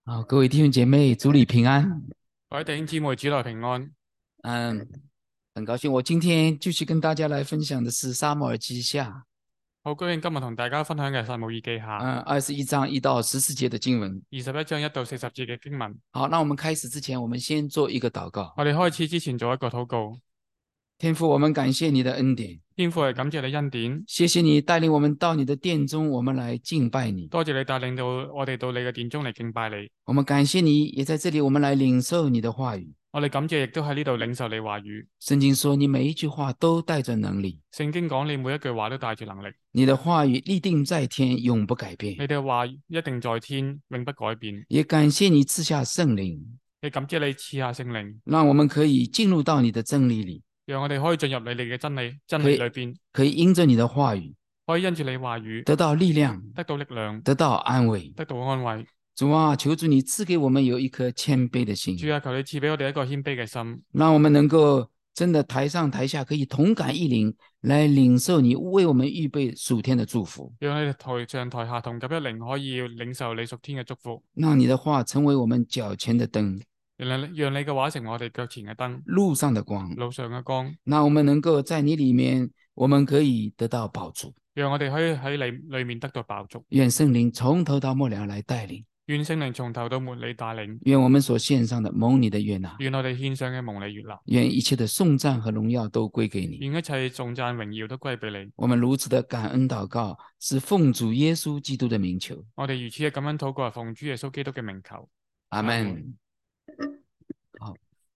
好，各位弟兄姐妹，主你平安。 各位弟兄姊妹，主內平安。 嗯，很高興我今天繼續跟大家來分享的是撒母耳記下， 好高興今日同大家分享嘅撒母耳記下 21章1到14節的經文。 21章1到40節嘅經文。 好，那我們開始之前，我們先做一個禱告。 我哋開始之前做一個禱告。 天父，我們感謝你的恩典， 天父係感謝你恩典， 謝謝你帶領我們到你的殿中，我們來敬拜你。 多謝你帶領到我哋到你嘅殿中嚟敬拜你。 我們感謝你，也在這裡我們來領受你的話語。 我哋感謝亦都喺呢度領受你話語。 聖經說你每一句話都帶着能力， 聖經講你每一句話都帶住能力。 你的話語立定在天，永不改變。 你哋話一定在天，永不改變。 也感謝你賜下聖靈， 亦感謝你賜下聖靈， 讓我們可以進入到你的真理裡， 讓我哋可以進入你哋嘅真理裏邊， 可以因着你的話語可以因住你話語得到力量， 得到力量， 得到安慰。 得到安慰。 主啊，求主你賜給我們有一顆謙卑的心， 主啊，求你賜俾我哋一個謙卑嘅心， 讓我們能夠真的台上台下可以同感一靈，來領受你為我們預備屬天的祝福， 讓你哋台上台下同感一靈，可以領受你屬天嘅祝福。 讓你的話成為我們腳前的燈， 讓你嘅話成為我哋腳前嘅燈， 路上的光， 路上嘅光。 那我們能夠在你裡面，我們可以得到飽足， 讓我哋可以喺你裏面得到飽足。 願聖靈從頭到末了來帶領， 願聖靈從頭到末你帶領， 願我們所獻上的蒙你的悅納， 願我哋獻上嘅蒙你悅納， 願一切的頌讚和榮耀都歸給你， 願一切頌讚榮耀都歸俾你。 我們如此的感恩禱告，是奉主耶穌基督的名求。 我哋如此嘅感恩禱告，係奉主耶穌基督嘅名求。 阿們。好，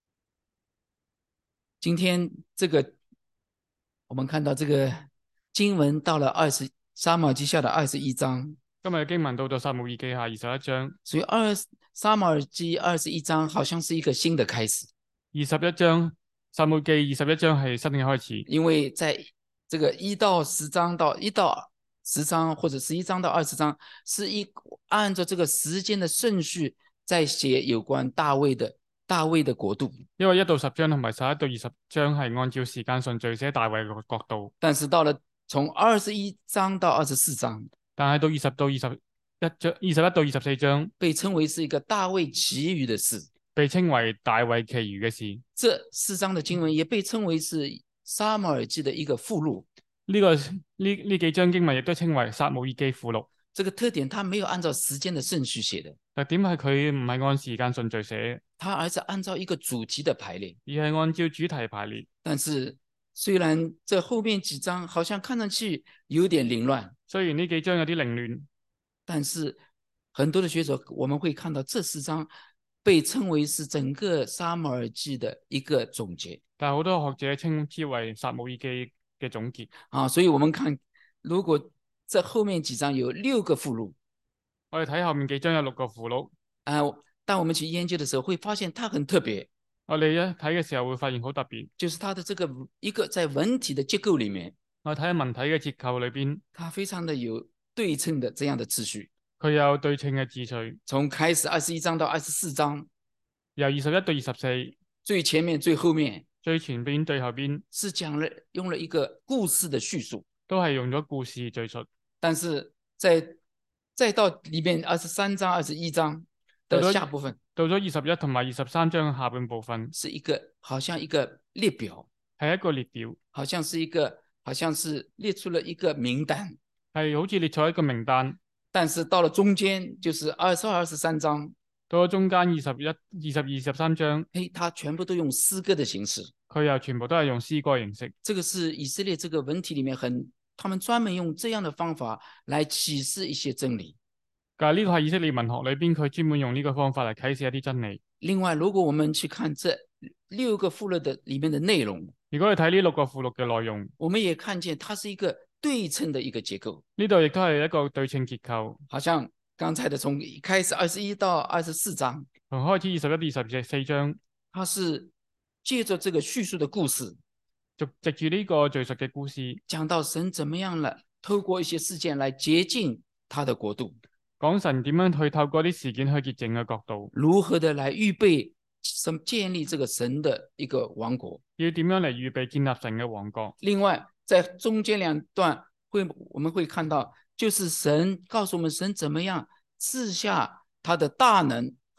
今天這個我們看到這個經文到了撒母耳記下的21章， 今日嘅經文到咗撒母耳記下21章， 所以撒母耳記21章好像是一個新的開始。 21章撒母耳記21章係新嘅開始， 因為在這個1到10章到1到10章或者11章到20章，是按照這個時間的順序在寫有關大衛的國度。 因為1到10章同埋11到20章係按照時間順序寫大衛嘅國度。 但是到了從21章到24章， 但係到20到21到24章， 被稱為是一個大衛其餘的事， 被稱為大衛其餘嘅事。 這4章的經文也被稱為是撒母耳記的一個附錄。 呢幾章經文亦都稱為撒母耳記附錄。 這個特點，它沒有按照時間的順序寫的。 特點係佢唔係按時間順序寫， 它而是按照一個主題的排列， 而係按照主題排列。 但是雖然這後面幾章好像看上去有點凌亂， 雖然呢幾章有啲凌亂， 但是很多的學者我們會看到這4章被稱為是整個撒母耳記的一個總結。 但係好多學者稱之為撒母耳記嘅總結。 所以我們看，如果這後面幾章有6個附錄， 我哋睇後面幾章有6個附錄。 當我們去研究的時候，會發現它很特別。 我哋一睇嘅時候會發現好特別， 就是它的這個一個在文體的結構裡面， 我睇下文體嘅結構裏邊， 它非常的有對稱的這樣的秩序。 佢有對稱嘅秩序。 從開始21章到24章， 由21到24， 最前面最後面， 最前邊最後邊， 是用了一個故事的敘述， 都係用咗故事敘述。 但是再到裡面23章21章的下部分， 到咗21同埋23章下半部分， 是好像一個列表， 係一個列表， 好像是列出了一個名單， 係好似列出一個名單。 但是到了中間，就是22、23章， 到咗中間21、22、23章， 它全部都用詩歌的形式， 佢又全部都係用詩歌形式。 這個是以色列這個文體裡面他們專門用這樣的方法來啟示一些真理。 但係呢個係以色列文學裏邊，佢專門用呢個方法嚟啟示一啲真理。 另外，如果我們去看這6個附錄的裡面的內容， 如果你睇呢6個附錄嘅內容， 我們也看見它是一個對稱的一個結構。 呢度亦都係一個對稱結構。 好像剛才的從開始21到24章， 從開始21到24章， 它是借着這個敘述的故事， 藉住呢個敘述嘅故事， 講到神怎麼樣了，透過一些事件來潔淨他的國度， 講神點樣去透過啲事件去潔淨嘅國度， 如何的來預備建立這個神的一個王國， 要點樣嚟預備建立神嘅王國。 另外在中間2段我們會看到，就是神告訴我們神怎麼樣賜下他的大能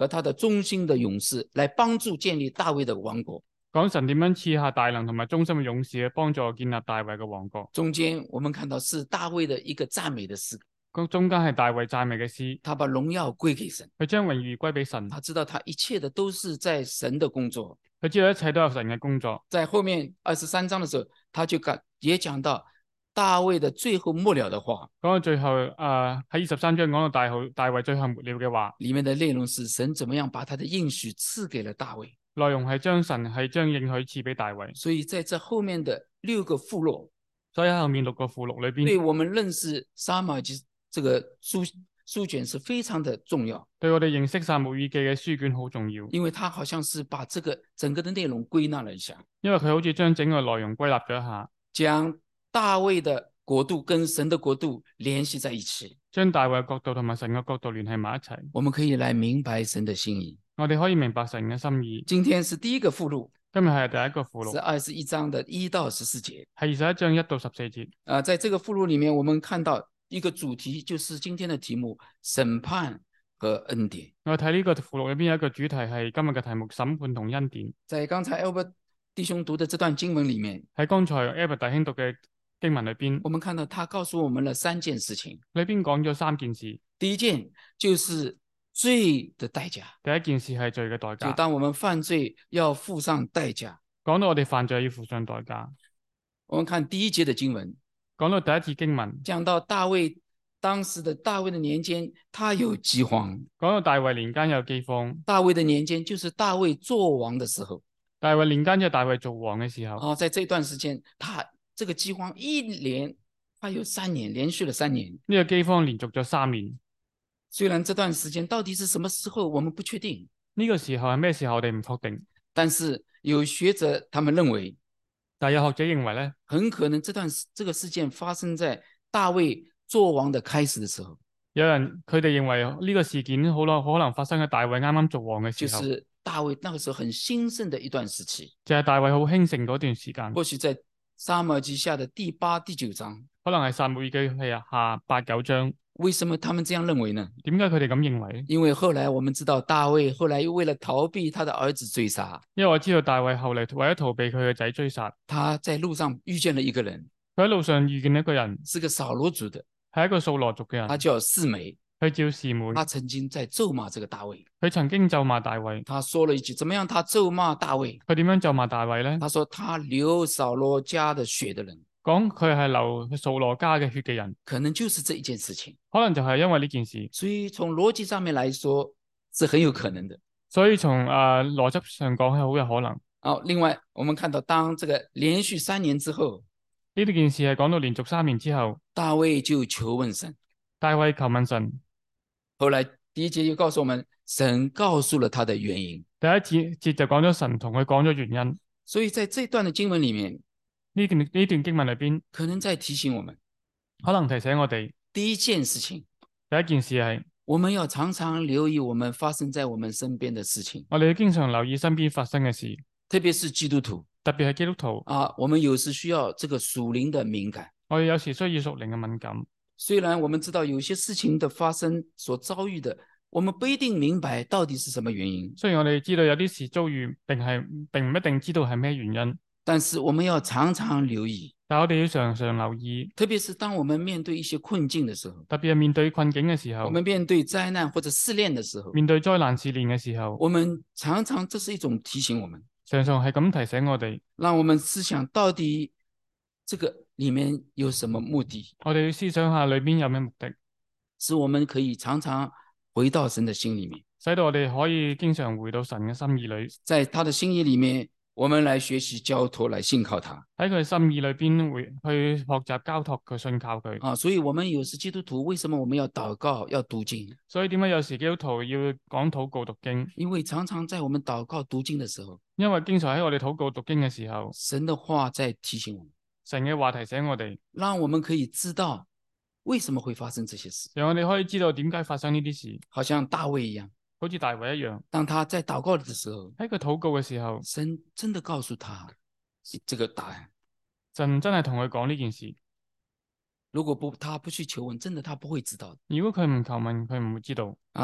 和他的忠心的勇士来幫助建立大衛的王國。 講神點樣賜下大能同埋忠心嘅勇士去幫助建立大衛嘅王國。 中間我們看到是大衛的一個讚美的詩， 中間係大衛讚美嘅詩， 他把榮耀歸給神， 佢將榮譽歸俾神， 他知道他一切的都是在神的工作， 佢知道一切都有神嘅工作。 在後面23章的時候，他就也講到大衛的最後末了的話。 講到最後，喺23章講到大衛最後末了嘅話， 裡面的內容是神怎麼樣把他的應許賜給了大衛。 內容係將應許賜俾大衛。 所以在這後面的6個附錄， 所以喺後面6個附錄裏邊， 對我們認識撒母耳記這個書卷是非常的重要。 對我哋認識撒母耳記嘅書卷好重要， 因為他好像是把這個整個的內容歸納了一下， 因為佢好似將整個內容歸納咗一下， 將大衛的國度跟神的國度聯繫在一起， 將大衛嘅國度同埋神嘅國度聯繫埋一齊。 我們可以來明白神的心意。 我哋可以明白神嘅心意。 今天是第一個附錄， 今日係第一個附錄， 是21章的1到14節。 係21章1到14節。 在這個附錄裡面，我們看到一個主題，就是今天的題目：審判和恩典。 我睇呢個附錄裏邊有一個主題係今日嘅題目：審判同恩典。 在剛才 Albert 弟兄讀的這段經文裡面， 喺剛才 Albert 弟兄讀嘅經文裏邊， 我們看到他告訴我們了3件事情。 裏邊講咗3件事。 第一件就是罪的代價。 第一件事係罪嘅代價。 就當我們犯罪要付上代價。 講到我哋犯罪要付上代價。 我們看第1節的經文， 講到第一節經文， 講到當時的大衛的年間，他有饑荒。 講到大衛年間有饑荒。 大衛的年間就是大衛做王的時候。 大衛年間就係大衛做王嘅時候。 在這段時間，他這個饑荒一連，他有3年，連續了3年。 呢個饑荒連續咗3年。 雖然這段時間到底是什麼時候，我們不確定。 呢個時候係咩時候，我哋唔確定。 但是有學者他們認為， 但有學者認為咧， 很可能這個事件發生在大衛做王的開始的時候。 佢哋認為呢個事件可能發生喺大衛啱啱做王嘅時候。 就是大衛那個時候很興盛的一段時期。 就係大衛好興盛嗰段時間。 或許在撒母耳記下的第8、第9章。 可能係撒母耳記下8、9章。 為什麼他們這樣認為呢？ 點解佢哋咁認為？ 因為後來我們知道大衛後來又為了逃避他的兒子追殺。 因為我知道大衛後嚟為咗逃避佢嘅仔追殺， 他在路上遇見了一個人。 佢喺路上遇見一個人， 是個掃羅族的， 係一個掃羅族嘅人。 他叫示每。 佢叫示每。 他曾經在咒罵這個大衛。 佢曾經咒罵大衛。 他說了一句：怎麼樣？他咒罵大衛。 佢點樣咒罵大衛呢？ 他說：他流掃羅家的血的人。 講佢係流掃羅家嘅血嘅人， 可能就是這一件事情。 可能就係因為呢件事。 所以從邏輯上面來說，是很有可能的。 所以從邏輯上講係好有可能。 另外我們看到，當這個連續3年之後， 呢件事係講到連續3年之後， 大衛就求問神。 大衛求問神。 後來第1節又告訴我們，神告訴了他的原因。 第一節就講咗神同佢講咗原因。 所以在這段的經文裡面， 呢段經文裏邊， 可能在提醒我們， 可能提醒我哋第一件事情， 第一件事係我們要常常留意我們發生在我們身邊的事情。 我哋要經常留意身邊發生嘅事， 特別是基督徒， 特別係基督徒我們有時需要這個屬靈的敏感。 我哋有時需要屬靈嘅敏感。 雖然我們知道有些事情的發生所遭遇的，我們不一定明白到底是什麼原因。 雖然我哋知道有啲事遭遇，並唔一定知道係咩原因， 但是我們要常常留意。 但我哋要常常留意， 特別是當我們面對一些困境的時候， 特別係面對困境嘅時候， 我們面對災難或者試煉的時候， 面對災難試煉嘅時候， 我們常常這是一種提醒我們， 常常係咁提醒我哋， 讓我們思想到底這個裡面有什麼目的。 我哋要思想下裏邊有咩目的， 使我們可以常常回到神的心裡面， 使到我哋可以經常回到神嘅心意裏， 在他的心意裡面，我們來學習交託，來信靠他。 喺佢心意裏邊去學習交託佢，信靠佢。 所以我們有時基督徒為什麼我們要禱告要讀經？ 所以點解有時基督徒要講禱告讀經？ 因為常常在我們禱告讀經的時候， 因為經常喺我哋禱告讀經嘅時候， 神的話在提醒我們， 神嘅話提醒我哋， 讓我們可以知道為什麼會發生這些事， 讓我哋可以知道點解發生呢啲事。 好像大衛一樣， 好似大衛一樣， 當他在禱告的時候， 喺佢禱告嘅時候， 神真的告訴他這個答案。 神真係同佢講呢件事。 如果他不去求問，真的他不會知道。 如果佢唔求問，佢唔會知道。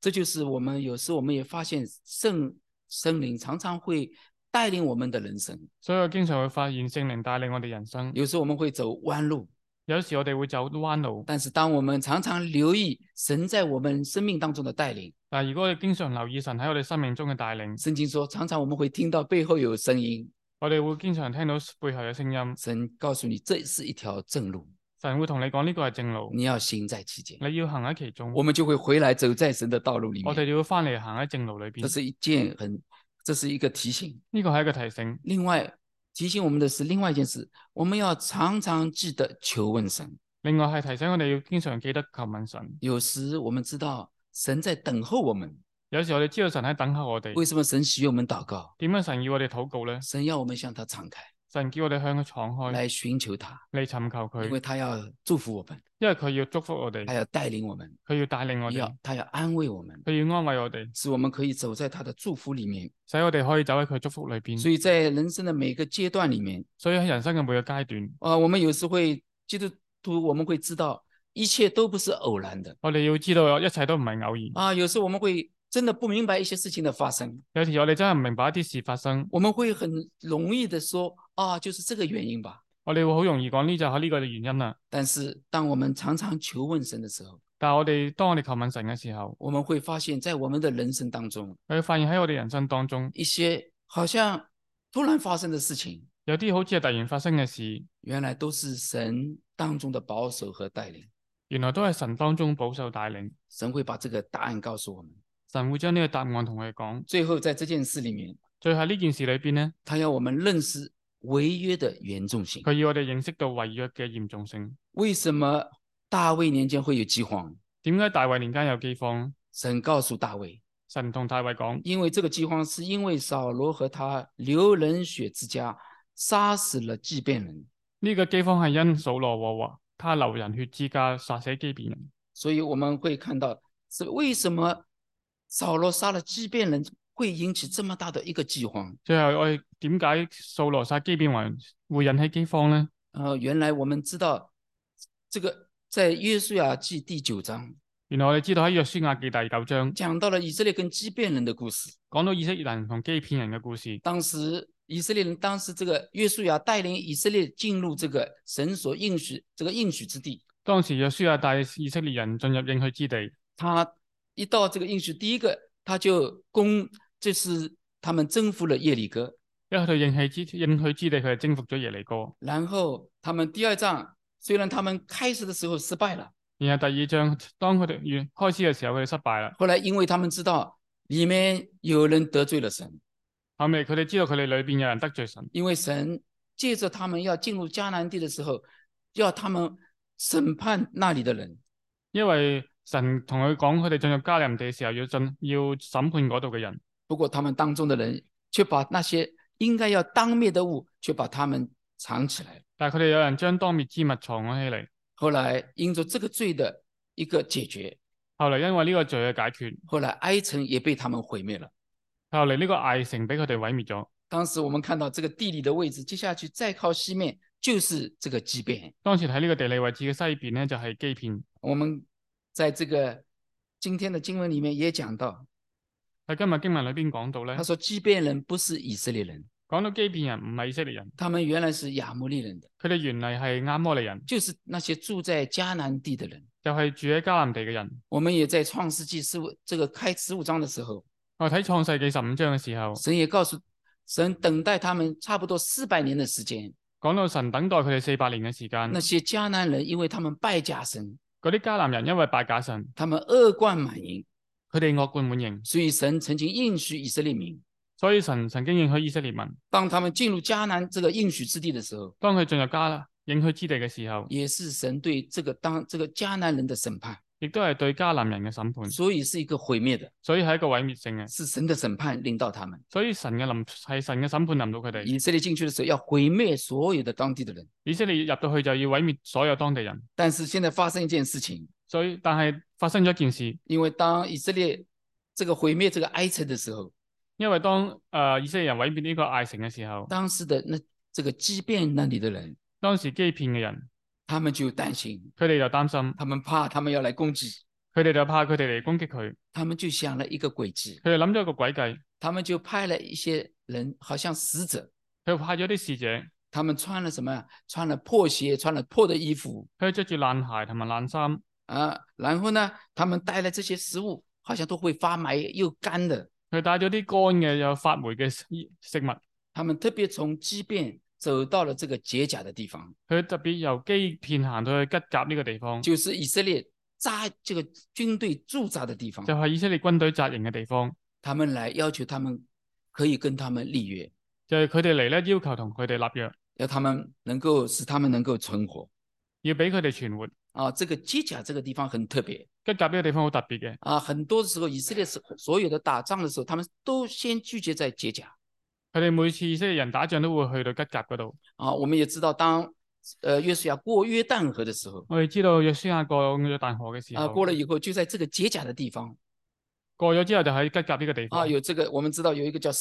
這就是我們有時我們也發現聖靈常常會帶領我們的人生。 所以我經常會發現聖靈帶領我哋人生。 有時我們會走彎路， 有時我哋會走彎路。 但是當我們常常留意神在我們生命當中的帶領， 但如果我哋經常留意神喺我哋生命中嘅帶領， 聖經說常常我們會聽到背後有聲音， 我哋會經常聽到背後嘅聲音。 神告訴你這是一條正路， 神會同你講呢個係正路， 你要行在其間， 你要行喺其中。 我們就會回來走在神的道路裏面。 我哋要翻嚟行喺正路裏邊。 這是一個提醒。 呢個係一個提醒。 另外提醒我們的是另外一件事，我們要常常記得求問神。 另外係提醒我哋要經常記得求問神。 有時我們知道神在等候我們， 有時我哋知道神喺等候我哋。 為什麼神需要我們禱告？ 點解神要我哋禱告呢？ 神要我們向他敞開， 神叫我哋向佢敞開， 來尋求他， 嚟尋求佢， 因為他要祝福我們， 因為佢要祝福我哋， 他要帶領我們， 佢要帶領我哋， 他要安慰我們， 佢要安慰我哋， 使我們可以走在他的祝福裡面， 使我哋可以走喺佢祝福裏邊。 所以在人生的每個階段裡面， 所以喺人生嘅每個階段， 我們有時會基督徒，我們會知道一切都不是偶然的。 我哋要知道一切都唔係偶然。 有時我們會真的不明白一些事情的發生， 有時我哋真係唔明白一啲事發生， 我們會很容易的說就是這個原因吧。 我哋會好容易講呢就係呢個嘅原因啦。 但是當我們常常求問神的時候， 但係當我哋求問神嘅時候， 我們會發現在我們的人生當中， 我會發現喺我哋人生當中一些好像突然發生的事情， 有啲好似係突然發生嘅事， 原來都是神當中的保守和帶領。 原來都係神當中保守帶領。 神會把這個答案告訴我們， 神會將呢個答案同我哋講。 最後在這件事裡面， 最後呢件事裏邊呢， 他要我們認識違約的嚴重性。 佢要我哋認識到違約嘅嚴重性。 為什麼大衛年間會有饑荒？ 點解大衛年間有饑荒？ 神告訴大衛， 神同大衛講， 因為這個饑荒是因為掃羅和他流人血之家殺死了基遍人。 呢個饑荒係因掃羅和他流人血之家殺死基遍人。 所以我們會看到是為什麼掃羅殺了基遍人會引起這麼大的一個饑荒。 最後我哋點解掃羅殺基遍人會引起饑荒呢？ 原來我們知道這個在約書亞記第9章， 原來我哋知道喺約書亞記第9章講到了以色列跟基遍人的故事， 講到以色列人同基遍人嘅故事。 當時以色列人，當時這個約書亞帶領以色列進入這個神所應許這個應許之地。 當時約書亞帶以色列人進入應許之地， 他一到這個應許，第一個他就是他們征服了耶利哥。 一去到應許之地，佢係征服咗耶利哥。 然後他們第二仗，雖然他們開始的時候失敗了， 然後第二仗當佢哋開始嘅時候，佢哋失敗啦。 後來因為他們知道裡面有人得罪了神， 後尾佢哋知道佢哋裏邊有人得罪神， 因為神借着他們要進入迦南地的時候，要他們審判那裡的人。 因為神同佢講，佢哋進入迦南地嘅時候要審判嗰度嘅人。 不過他們當中的人卻把那些應該要當滅的物，卻把他們藏起來。 但係佢哋有人將當滅之物藏咗起嚟。 後來因着這個罪的一個解決， 後來因為呢個罪嘅解決， 後來埃城也被他們毀滅了。 後嚟呢個艾城俾佢哋毀滅咗。 當時我們看到這個地理的位置，接下去再靠西面就是這個基遍。 當時喺呢個地理位置嘅西邊呢，就係基遍。 我們在這個今天的經文裡面也講到， 喺今日經文裏邊講到呢， 他說基遍人不是以色列人， 講到基遍人唔係以色列人， 他們原來是亞摩利人的， 佢哋原嚟係亞摩利人， 就是那些住在迦南地的人， 就係住喺迦南地嘅人。 我們也在創世紀這個開15章的時候， 我睇創世紀15章嘅時候， 神也告訴神等待他們差不多400年的時間， 講到神等待佢哋400年嘅時間。 那些迦南人因為他們拜假神， 嗰啲迦南人因為拜假神， 他們惡貫滿盈， 佢哋惡貫滿盈， 所以神曾經應許以色列民， 所以神曾經應許以色列民， 當他們進入迦南這個應許之地的時候， 當佢進入應許之地嘅時候， 也是神對這個迦南人的審判， 亦都係對迦南人嘅審判， 所以是一個毀滅的， 所以係一個毀滅性嘅， 是神的審判臨到他們， 所以係神嘅審判臨到佢哋。 以色列進去的時候要毀滅所有的當地的人， 以色列入到去就要毀滅所有當地人。 但是現在發生一件事情， 但係發生咗一件事， 因為當以色列這個毀滅這個埃城的時候， 因為當以色列人毀滅呢個艾城嘅時候， 當時的這個基遍那裡的人， 當時基遍嘅人， 他們就擔心， 佢哋就擔心， 他們怕他們要來攻擊， 佢哋就怕佢哋嚟攻擊佢， 他們就想了一個詭計， 佢哋諗咗一個詭計， 他們就派了一些人，好像使者， 佢派咗啲使者， 他們穿了什麼？穿了破鞋，穿了破的衣服佢着住爛鞋同埋爛衫， 啊。然後呢，他們帶了這些食物，好像都會發霉又乾的。 佢帶咗啲乾嘅又發霉嘅食物。 他們特別從基遍走到了這個結甲的地方， 佢特別由基遍行到去吉甲呢個地方， 就是以色列這個軍隊駐紮的地方， 就係以色列軍隊紮營嘅地方。 他們來要求他們可以跟他們立約， 就係佢哋嚟咧要求同佢哋立約， 要他們能夠使他們能夠存活， 要俾佢哋存活。 啊，這個結甲這個地方很特別， 吉甲呢個地方好特別嘅。 啊，很多時候以色列所有的打仗的時候，他們都先聚集在結甲。 佢哋每次以色列人打仗都會去到吉甲嗰度。 啊，我們也知道當約書亞過約旦河的時候， 我哋知道約書亞過約旦河嘅時候， 過了以後就在這個結甲的地方， 過咗之後就喺吉甲呢個地方。 有這個我們知道有一個叫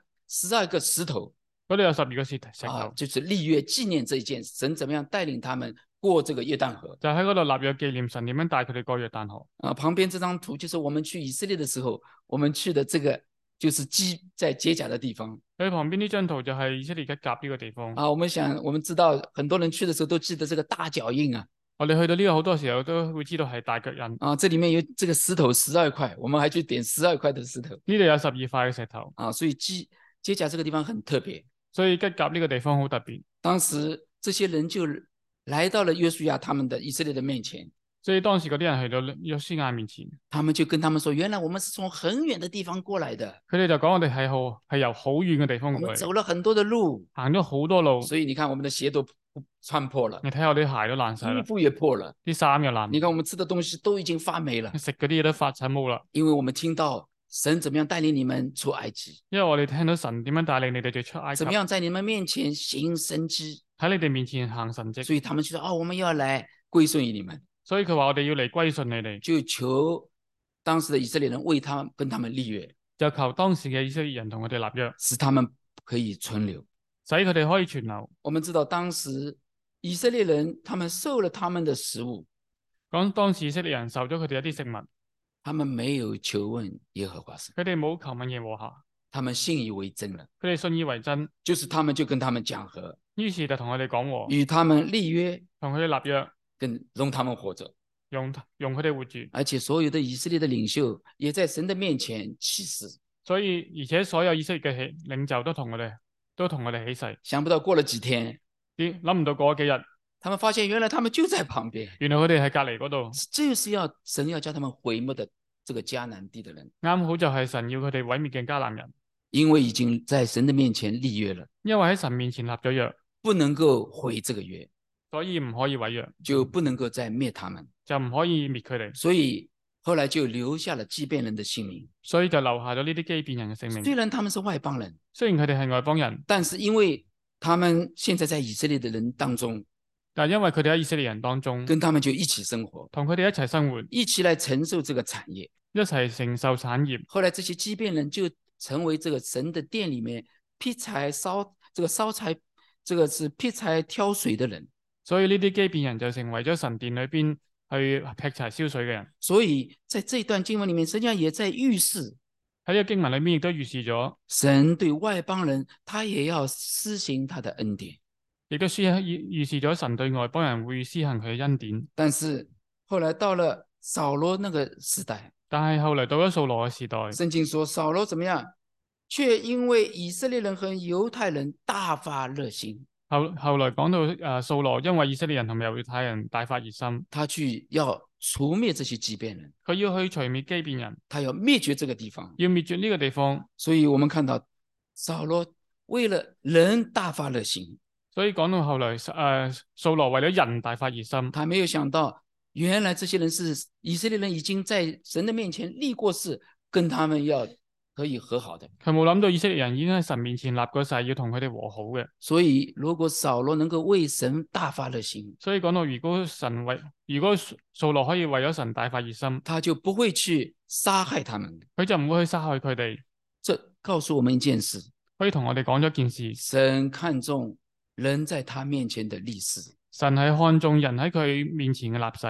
12個石頭， 嗰度有12個石頭， 就是立約紀念這一件神怎麼樣帶領他們過這個約旦河， 就喺嗰度立約紀念神點樣帶佢哋過約旦河。 旁邊這張圖就是我們去以色列的時候，我們去的這個就是在結甲的地方。 佢旁邊呢張圖就係以色列吉甲呢個地方。 我們知道很多人去的時候都記得這個大腳印啊。 我哋去到呢個好多時候都會知道係大腳印。 這裡面有這個石頭12塊，我們還去點12塊的石頭。 呢度有12塊嘅石頭。 所以結甲這個地方很特別。 所以吉甲呢個地方好特別。 當時這些人就來到了約書亞他們的以色列的面前。 所以當時嗰啲人去到約書亞面前， 他們就跟他們說：原來我們是從很遠的地方過來的。 佢哋就講我哋係由好遠嘅地方過嚟， 我們走了很多的路， 行咗好多路。 所以你看我們的鞋都穿破了， 你睇下我啲鞋都爛晒啦， 衣服也破了， 啲衫又爛。 你看我們吃的東西都已經發霉了， 食嗰啲嘢都發晒毛啦。 因為我們聽到神怎麼樣帶領你們出埃及， 因為我哋聽到神點樣帶領你哋出埃及， 怎麼樣在你們面前行神蹟， 喺你哋面前行神蹟， 所以他們就說：我們要來歸順於你們。 所以佢話我哋要嚟歸順你哋， 就求當時的以色列人為他們跟他們立約， 就求當時嘅以色列人同佢哋立約， 使他們可以存留， 使佢哋可以存留。 我們知道當時以色列人他們受了他們的食物， 講當時以色列人受咗佢哋一啲食物， 他們沒有求問耶和華神， 佢哋冇求問耶和華， 他們信以為真了， 佢哋信以為真， 就是他們就跟他們講和， 於是就同佢哋講和， 與他們立約， 同佢哋立約， 容他們活着， 用佢哋活住。 而且所有的以色列的領袖也在神的面前起誓， 所以而且所有以色列嘅領袖都同我哋起誓。 想不到過了幾天， 諗唔到過咗幾日， 他們發現原來他們就在旁邊， 原來佢哋喺隔籬嗰度， 這就是神要叫他們毀滅的這個迦南地的人， 啱好就係神要佢哋毀滅嘅迦南人， 因為已經在神的面前立約了， 因為喺神面前立咗約， 不能夠毀這個約， 所以唔可以毀約， 就不能夠再滅他們， 就唔可以滅佢哋， 所以後來就留下了基遍人的性命， 所以就留下咗呢啲基遍人嘅性命。 雖然他們是外邦人， 雖然佢哋係外邦人， 但是因為他們現在在以色列的人當中， 但因為佢哋喺以色列人當中， 跟他們就一起生活， 同佢哋一齊生活， 一起來承受這個產業， 一齊承受產業。 後來這些基遍人就成為這個神的殿裡面劈柴燒柴，這個是劈柴挑水的人。 所以呢啲基遍人就成為咗神殿裏邊去劈柴燒水嘅人。 所以在這一段經文裡面，實際上也在預示， 喺呢個經文裏面亦都預示咗神對外邦人，他也要施行他的恩典， 亦都預示咗神對外邦人會施行佢嘅恩典。 但是後來到了掃羅那個時代， 但係後來到咗掃羅嘅時代， 聖經說掃羅怎麼樣？卻因為以色列人和猶太人大發熱心。 後來講到掃羅因為以色列人同埋猶太人大發熱心， 他去要除滅這些基遍人， 佢要去除滅基遍人， 他要滅絕這個地方， 要滅絕呢個地方。 所以我們看到掃羅為了人大發熱心， 所以講到後來掃羅為咗人大發熱心， 他沒有想到原來這些人是以色列人已經在神的面前立過誓，跟他們要可以和好的。 佢冇諗到以色列人已經喺神面前立過誓要同佢哋和好嘅。 所以如果掃羅能夠為神大發熱心， 所以講到如果掃羅可以為咗神大發熱心， 他就不會去殺害他們， 佢就唔會去殺害佢哋。 這告訴我們一件事， 可以同我哋講咗一件事， 神看重人在他面前的立誓。 神係看重人喺佢面前嘅立誓。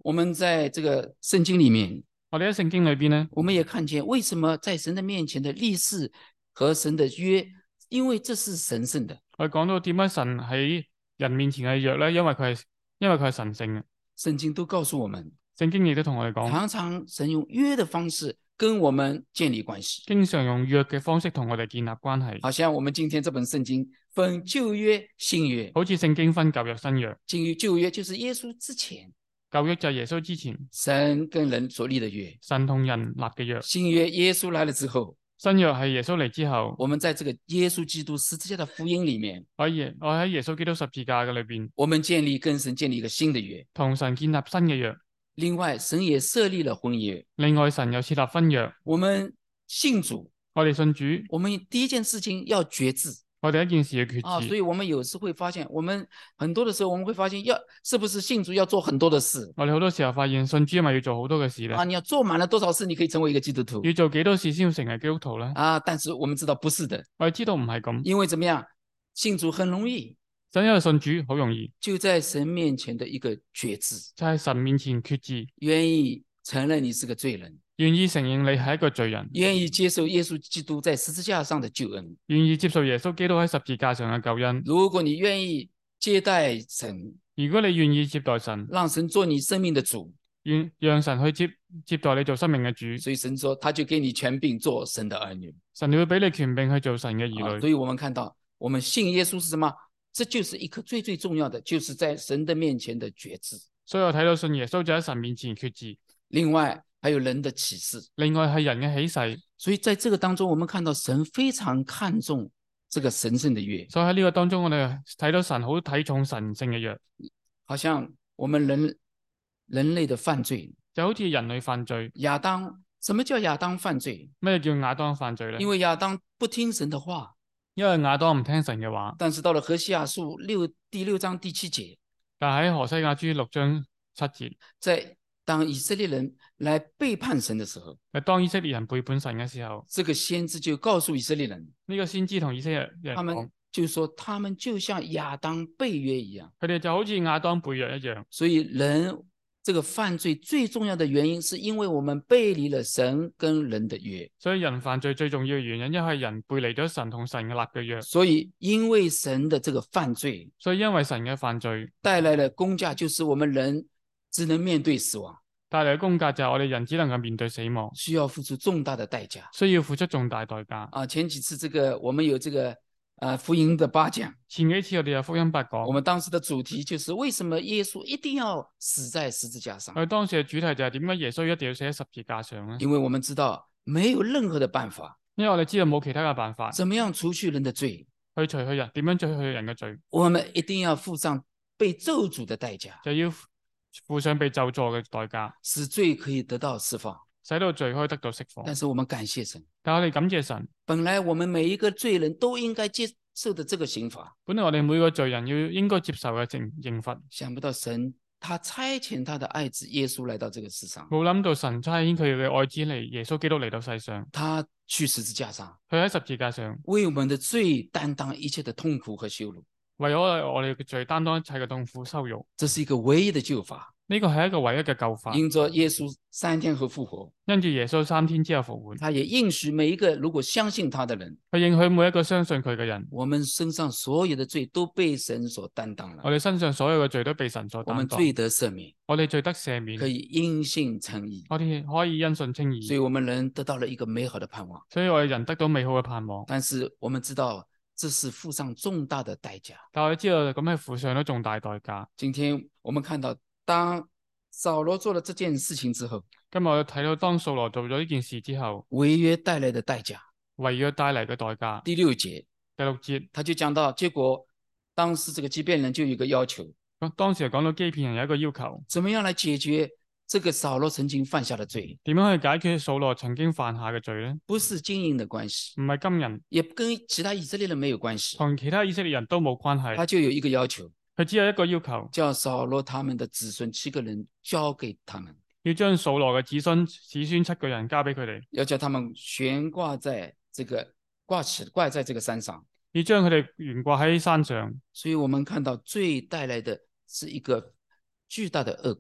我们在這個聖經裡面， 我哋喺聖經裏邊呢， 我們也看見為什麼在神的面前的立誓和神的約，因為這是神聖的。 我哋講到點解神喺人面前嘅約呢？因為佢係神聖嘅。 聖經都告訴我們， 聖經亦都同我哋講， 常常神用約的方式跟我們建立關係， 經常用約嘅方式同我哋建立關係。 好像我們今天這本聖經分舊約、新約， 好似聖經分舊約、新約。 舊約就是耶穌之前， 舊約就係耶穌之前， 神跟人所立的約， 神同人立嘅約。 新約耶穌來了之後， 新約係耶穌嚟之後， 我們在這個耶穌基督十字架的福音裡面， 我喺耶穌基督十字架嘅裏邊， 我們跟神建立一個新的約， 同神建立新嘅約。 另外，神也設立了婚約。 另外，神又設立婚約。 我們信主， 我哋信主， 我們第一件事情要決志。 我哋一件事要決志。 所以我們有時會發現，我們很多的時候，我們會發現是不是信主要做很多的事？ 我哋好多時候發現信主係咪要做好多嘅事咧？ 你要做滿了多少事，你可以成為一個基督徒？ 要做幾多事先要成為基督徒咧？ 但是我們知道不是的。 我哋知道唔係咁。 因為怎麼樣？信主很容易。 因為信主好容易， 就在神面前的一個決志， 就喺神面前決志， 願意承認你是個罪人， 願意承認你係一個罪人， 願意接受耶穌基督在十字架上的救恩， 願意接受耶穌基督喺十字架上嘅救恩。 如果你願意接待神， 如果你願意接待神， 讓神做你生命的主， 讓神去接待你做生命嘅主。 所以神說，他就給你權柄做神的兒女。 神會俾你權柄去做神嘅兒女。 所以我們看到，我們信耶穌是什麼？這就是一個最重要的，就是在神的面前的決志。 所以我睇到信耶穌就喺神面前決志。 另外還有人的啟示， 另外係人嘅起誓。 所以在這個當中，我們看到神非常看重這個神聖的約。 所以喺呢個當中，我哋睇到神好睇重神聖嘅約。 好像我們人類的犯罪， 就好似人類犯罪。 亞當，什麼叫亞當犯罪？ 咩叫亞當犯罪呢？ 因為亞當不聽神的話。 因為亞當唔聽神嘅話， 但是到了何西阿書第6章第7節， 但喺何西阿書6章7節， 在當以色列人來背叛神的時候， 當以色列人背叛神嘅時候， 這個先知就告訴以色列人， 呢個先知同以色列人， 他們就說他們就像亞當背約一樣， 佢哋就好似亞當背約一樣。 所以人這個犯罪最重要的原因，是因為我們背離了神跟人的約。 所以人犯罪最重要嘅原因，因為人背離咗神同神嘅立嘅約。 所以因為神的這個犯罪， 所以因為神嘅犯罪帶來了公價，就是我們人只能面對死亡。 帶嚟嘅公價就係我哋人只能夠面對死亡， 需要付出重大的代價。 需要付出重大代價。 前幾次我們有福音的8講， 前幾次我哋有福音8講， 我們當時的主題就是為什麼耶穌一定要死在十字架上。 我哋當時嘅主題就係點解耶穌一定要死喺十字架上呢？ 因為我們知道沒有任何的辦法， 因為我哋知道冇其他嘅辦法， 怎麼樣除去人的罪， 去除去人，點樣除去人嘅罪？ 我們一定要付上被咒詛的代價， 就要付上被咒詛嘅代價， 使罪可以得到釋放， 使到罪可以得到釋放。 但是我們感謝神， 但我哋感謝神， 本來我們每一個罪人都應該接受的這個刑罰， 本來我哋每個罪人應該接受嘅刑罰， 想不到神他差遣他的愛子耶穌來到這個世上， 冇諗到神差遣佢嘅愛子嚟，耶穌基督嚟到世上， 他去十字架上， 佢喺十字架上為我們的罪擔當一切的痛苦和羞辱， 為咗我哋嘅罪擔當一切嘅痛苦羞辱。 這是一個唯一的救法。 呢個係一個唯一嘅救法。 因着耶穌3天後復活， 因住耶穌3天之後復活， 他也應許每一個如果相信他的人， 佢應許每一個相信佢嘅人， 我們身上所有的罪都被神所擔當了。 我哋身上所有嘅罪都被神所擔當， 我們罪得赦免， 我哋罪得赦免， 可以因信稱義， 我哋可以因信稱義， 所以我們人得到了一個美好的盼望。 所以我哋人得到美好嘅盼望。 但是我們知道這是付上重大的代價， 但我哋知道咁係付上咗重大代價。 今天我們看到當掃羅做了這件事情之後， 今日我睇到當掃羅做咗呢件事之後， 違約帶來的代價， 違約帶嚟嘅代價。 第6節， 第6節， 他就講到，結果當時這個基遍人就有一個要求， 當時講到基遍人有一個要求， 怎麼樣來解決這個掃羅曾經犯下的罪？ 點樣去解決掃羅曾經犯下嘅罪呢？ 不是金銀的關係， 唔係金人， 也跟其他以色列人沒有關係， 同其他以色列人都冇關係。 他就有一個要求， 佢只有一個要求， 叫掃羅他們的子孫7個人交給他們， 要將掃羅嘅子孫7個人交俾佢哋， 要叫他們懸掛在這個掛在這個山上， 要將佢哋懸掛喺山上。 所以我們看到罪帶來的是一個巨大的惡果。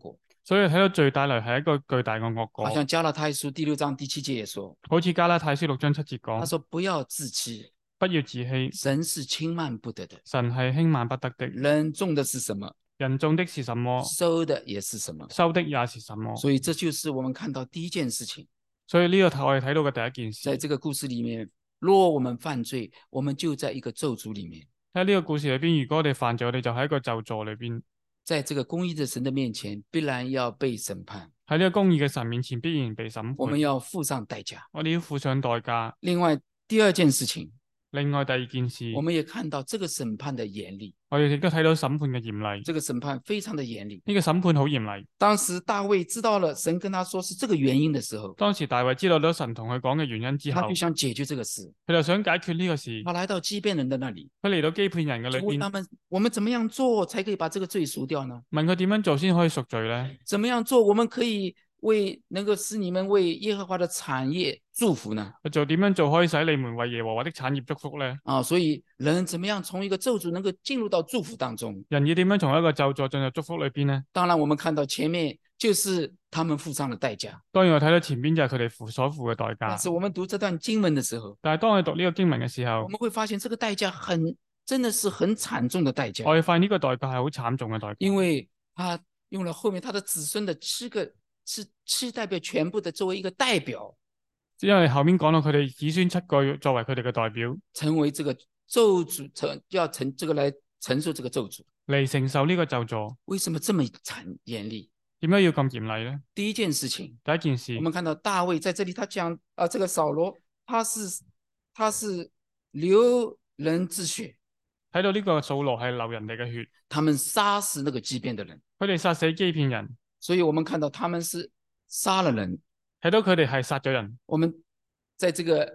所以睇到罪帶嚟係一個巨大嘅惡好果， 像加拉太書第6章第7節也說， 好似加拉太書6章7節講， 他說不要自欺， 不要自欺， 神是輕慢不得的。 神係輕慢不得的， 人種的是什麼， 人種的是什麼， 收的也是什麼。 收的也是什麼。 所以這就是我們看到第一件事情。 所以呢個我哋睇到嘅第一件事， 在這個故事裡面，若我們犯罪，我們就在一個咒詛裡面。 喺呢個故事裏邊，如果我哋犯罪，我哋就喺一個咒詛裏邊。 在這個公義的神的面前，必然要被審判。 喺呢個公義嘅神面前，必然被審判。 我們要付上代價。 我哋要付上代價。 另外，第二件事情， 另外第二件事， 我們也看到這個審判的嚴厲。 我哋亦都睇到審判嘅嚴厲。 這個審判非常的嚴厲。 呢個審判好嚴厲。 當時大衛知道了神跟他說是這個原因的時候， 當時大衛知道咗神同佢講嘅原因之後， 他就想解決這個事， 佢就想解決呢個事。 他來到基遍人的那裡， 佢嚟到基遍人嘅裏邊， 問他們：我們怎麼樣做才可以把這個罪贖掉呢？ 問佢點樣做先可以贖罪呢？ 怎麼樣做我們可以能夠使你們為耶和華的產業祝福呢？ 就點樣做可以使你們為耶和華的產業祝福呢？ 所以人怎麼樣從一個咒詛能夠進入到祝福當中？ 人要點樣從一個咒詛進入祝福裏邊呢？ 當然，我們看到前面就是他們付上了代價。 當然我睇到前邊就係佢哋所付嘅代價。 但是我們讀這段經文的時候， 但係當我哋讀呢個經文嘅時候， 我們會發現這個代價真的是很慘重的代價。 我哋發現呢個代價係好慘重嘅代價， 因為他用了後面他的子孫的七代表全部的作為一個代表， 因為後面講到佢哋子孫7個作為佢哋嘅代表， 成為這個咒詛，要這個來承受這個咒詛， 嚟承受呢個咒詛。 為什麼這麼嚴厲？ 點解要咁嚴厲呢？ 第一件事情， 第一件事， 我們看到大衛在這裡，他講這個掃羅他是流人之血， 睇到呢個掃羅係流人哋嘅血， 他們殺死那個基遍的人， 佢哋殺死基遍人， 所以我們看到他們是殺了人， 睇到佢哋係殺咗人。 我們在這個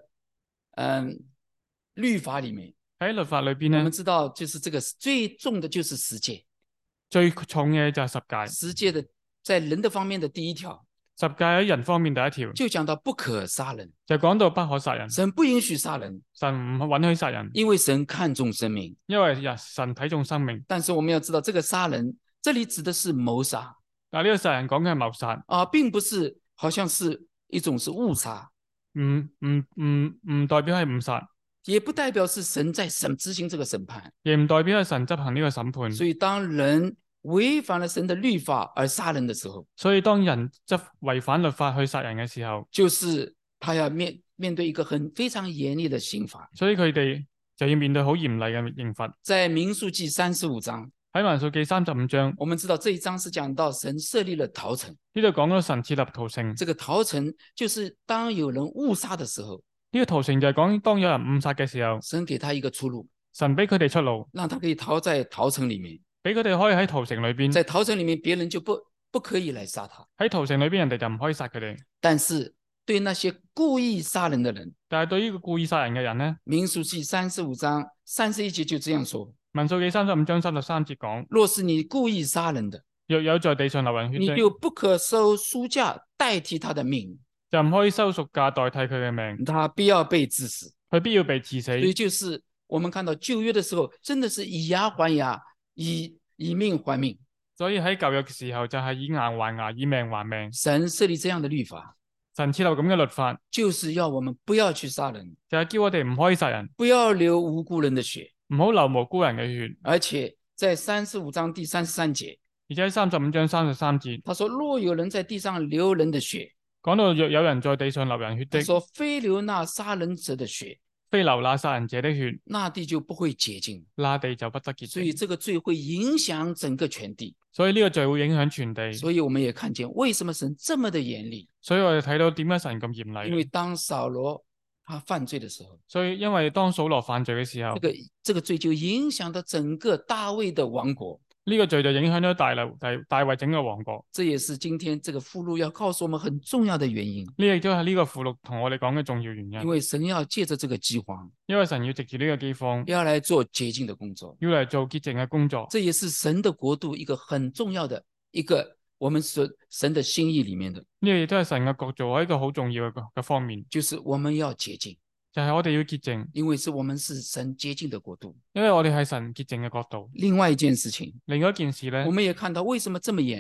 律法裡面， 喺律法裏邊呢， 我們知道就是這個最重的就是十誡， 最重嘅就係十誡。 十誡的在人的方面的第一條， 十誡喺人方面第一條就講到不可殺人， 就講到不可殺人， 神不允許殺人， 神唔允許殺人， 因為神看重生命， 因為神睇重生命。 但是我們要知道，這個殺人這裡指的是謀殺， 但呢個殺人講嘅係謀殺並不是好像是一種是誤殺， 唔代表係誤殺， 也不代表是神在執行這個審判， 亦唔代表係神執行呢個審判。 所以當人違反了神的律法而殺人的時候， 所以當人違反律法去殺人嘅時候， 就是他要面對一個非常嚴厲的刑罰。 所以佢哋就要面對好嚴厲嘅刑罰。 在民數記35章， 喺民數記35章， 我們知道這一章是講到神設立了逃城， 呢度講到神設立逃城。 這個逃城就是當有人誤殺的時候， 呢個逃城就係講當有人誤殺嘅時候， 神給他一個出路， 神俾佢哋出路， 讓他可以逃在逃城裡面， 俾佢哋可以喺逃城裏邊， 在逃城裡面別人就不可以來殺他， 喺逃城裏邊人哋就唔可以殺佢哋。 但是對那些故意殺人的人， 但係對於個故意殺人嘅人呢， 民數記35章31節就這樣說， 民數記35章33節講， 若是你故意殺人的， 若有在地上流人血的， 你就不可收贖價代替他的命， 就唔可以收贖價代替佢嘅命， 他必要被治死。 佢必要被治死。 所以就是我們看到舊約的時候，真的是以牙還牙，以命還命。 所以喺舊約嘅時候就係以牙還牙，以命還命。 神設立這樣的律法， 神設立咁嘅律法， 就是要我們不要去殺人， 就係叫我哋唔可以殺人， 不要流無辜人的血， 唔好流無辜人嘅血。 而且在35章第33節， 而且喺35章33節， 他說：若有人在地上流人的血， 講到若有人在地上流人血的， 他說非流那殺人者的血， 非流那殺人者的血， 那地就不會潔淨， 那地就不得潔淨。 所以這個罪會影響整個全地。 所以呢個罪會影響全地。 所以我們也看見為什麼神這麼的嚴厲。 所以我哋睇到點解神咁嚴厲。 因為當掃羅他犯罪的時候， 所以因為當掃羅犯罪嘅時候， 這個罪就影響到整個大衛的王國。 呢個罪就影響咗大衛整個王國。 這也是今天這個附錄要告訴我們很重要的原因。 呢亦都係呢個附錄同我哋講嘅重要原因。 因為神要借着這個饑荒， 因為神要藉住呢個饑荒， 要來做潔淨的工作， 要嚟做潔淨嘅工作。 這也是神的國度一個很重要的一個我們神的心意裏面的。 呢個亦都係神嘅國做一個好重要嘅方面， 就是我們要潔淨， 就係我哋要潔淨， 因為我們是神潔淨的國度。 因為我哋係神潔淨嘅國度。 另外一件事情， 另外一件事呢， 我們也看到為什麼這麼嚴厲。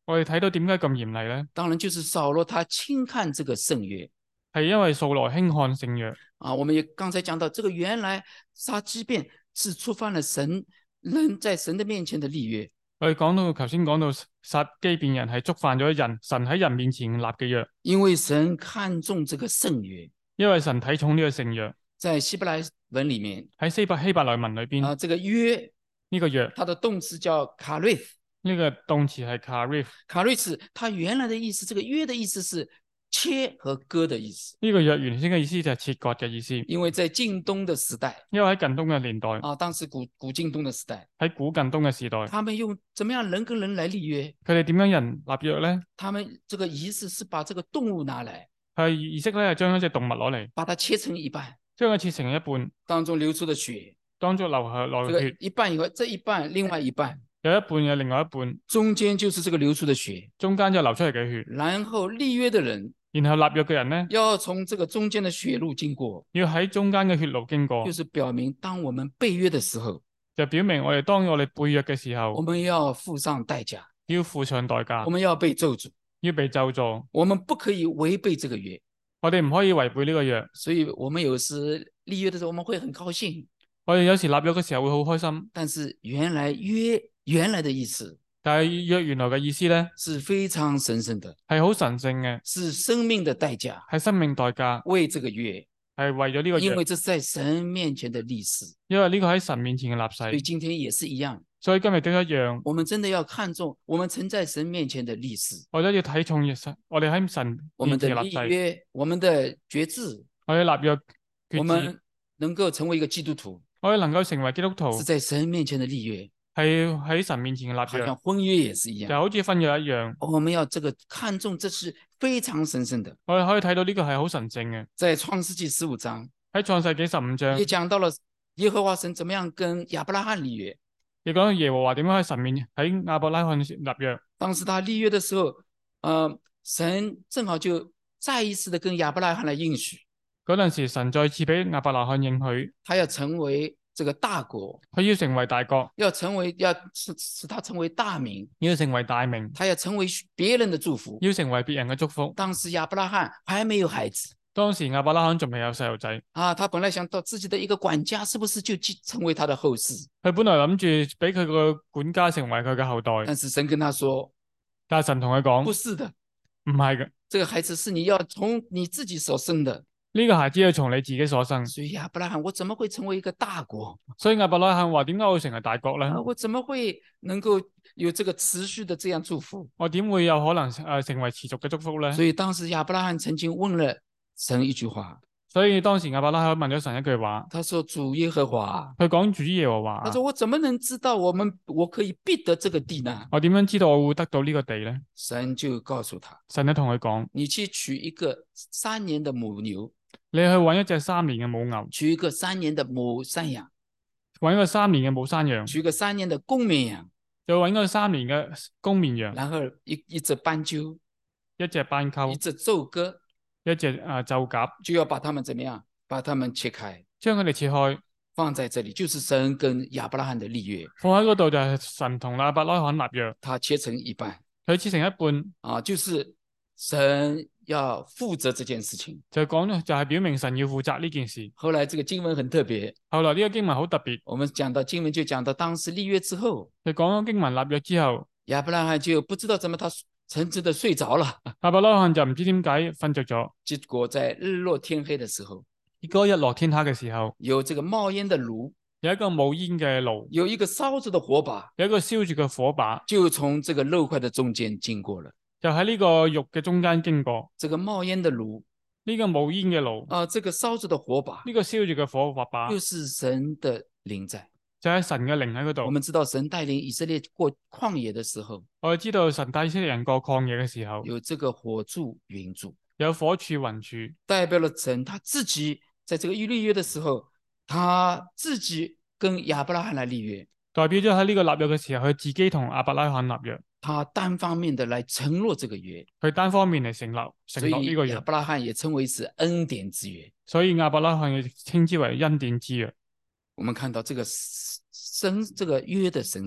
我哋睇到點解咁嚴厲呢？ 當然就是掃羅他輕看這個聖約係因為掃羅輕看聖約。 我們也剛才講到，這個原來殺基遍是觸犯了人在神的面前的立約。 我哋頭先講到殺基遍人係觸犯咗神喺人面前立嘅約， 因為神看重這個聖約， 因為神睇重呢個聖約。 在希伯來文裡面， 喺希伯來文裏邊， 這個約呢個約， 它的動詞叫卡瑞， 呢個動詞係 karif。 卡瑞斯，它原來的意思，這個約的意思是切和割的意思。 呢個約原先嘅意思就係切割嘅意思。 因為在近東的時代， 因為喺近東嘅年代， 當時古近東的時代， 喺古近東嘅時代， 他們用怎麼樣人跟人來立約？ 佢哋點樣人立約呢？ 他們這個儀式是把這個動物拿來， 係儀式咧，係將一隻動物攞嚟， 把它切成一半， 將佢切成一半， 當中流出的血， 當中流這血， 個一半以外，這一半另外一半， 有一半嘅另外一半， 中間就是這個流出的血， 中間就流出嚟嘅血。 然後立約的人， 然後立約嘅人呢， 要從這個中間的血路經過， 要喺中間嘅血路經過， 就是表明當我們背約的時候， 就表明當我哋背約嘅時候， 我們要付上代價， 要付上代價， 我們要被咒詛， 要被咒詛， 我們不可以違背這個約， 我哋唔可以違背呢個約。 所以我們有時立約的時候，我們會很高興。 我哋有時立約嘅時候會好開心， 但是原來約原來的意思， 但係約原來嘅意思呢， 是非常神聖的， 係好神聖嘅， 是生命的代價， 係生命代價， 為這個約， 係為咗呢個約， 因為這是在神面前的立誓， 因為呢個喺神面前嘅立所以誓， 今天也是一樣， 所以今日都一樣。 我們真的要看重我們曾在神面前的立誓， 我哋要睇重我哋喺神我們面前立誓， 的立約，我們的決志， 我哋立約決志， 我們能夠成為一個基督徒， 我哋能夠成為基督徒， 是在神面前的立約， 係喺神面前嘅立約， 好像婚約也是一樣， 就好似婚約一樣。 我們要這個看重，這是非常神聖的。 我哋可以睇到呢個係好神聖嘅。 在創世紀15章， 喺創世紀15章也講到了耶和華神怎麼樣跟亞伯拉罕立約。 你講到耶和華點樣喺神面喺亞伯拉罕立約？ 當時他立約的時候，神正好就再一次的跟亞伯拉罕來應許， 嗰陣時神再次俾亞伯拉罕應許， 他要成為這個大國， 佢要成為大國， 要使他成為大名， 要成為大名， 他要成為別人的祝福， 要成為別人嘅祝福。 當時亞伯拉罕還沒有孩子， 當時亞伯拉罕仲未有細路仔， 他本來想到自己的一個管家是不是就成為他的後世， 佢本來諗住俾佢個管家成為佢嘅後代， 但是神跟他說， 但係神同佢講， 不是的， 唔係嘅， 這個孩子是你要從你自己所生的。 呢個孩子係從你自己所生， 所以亞伯拉罕，我怎麼會成為一個大國？ 所以亞伯拉罕話：點解我會成為大國呢？ 我怎麼會能夠有這個持續的這樣祝福？ 我點會有可能成為持續嘅祝福呢？ 所以當時亞伯拉罕曾經問了神一句話， 所以當時亞伯拉罕問咗神一句話， 他說：主耶和華， 佢講主耶和華， 他說我怎麼能知道我可以必得這個地呢？ 我點樣知道我會得到呢個地呢？ 神就告訴他， 神就同佢講： 你去取一個3年的母牛， 你去揾一隻3年嘅母牛， 取一個3年的母山羊， 揾一個3年嘅母山羊， 取一個3年的公綿羊， 再揾個3年嘅公綿羊， 然後一隻斑鳩， 一隻斑鳩， 一隻晝鴿， 一隻晝鴿， 就要把它們怎麼樣？把它們切開， 將佢哋切開， 放在這裡，就是神跟亞伯拉罕的立約。 放喺嗰度就係神同亞伯拉罕立約， 他切成一半， 佢切成一半， 就是神要負責這件事情。 就係表明神要負責呢件事。 後來這個經文很特別， 後來呢個經文好特別， 我們講到經文就講到當時立約之後， 你講咗經文立約之後， 亞伯拉罕就不知道怎麼他沉沉的睡着了， 亞伯拉罕就唔知點解瞓着咗， 結果在日落天黑的時候， 結果日落天黑嘅時候， 有這個冒煙的爐， 有一個冒煙嘅爐， 有一個燒着的火把， 有一個燒住嘅火把， 就從這個肉塊的中間經過了， 就喺呢個肉嘅中間經過。 這個冒煙的爐， 呢個冒煙嘅爐， 這個燒着的火把， 呢個燒住嘅火把， 就是神的靈在。 就係神嘅靈喺嗰度。 我們知道神帶領以色列過曠野的時候， 我哋知道神帶以色列人過曠野嘅時候， 有這個火柱雲柱， 有火柱雲柱， 代表了神他自己在這個立約的時候，他自己跟亞伯拉罕來立約， 代表咗喺呢個立約嘅時候，佢自己同亞伯拉罕立約， 他單方面的來承諾這個約， 佢單方面嚟承諾呢個約。 亞伯拉罕也稱為是恩典之約， 所以亞伯拉罕亦稱之為恩典之約。 我們看到這個約的神聖，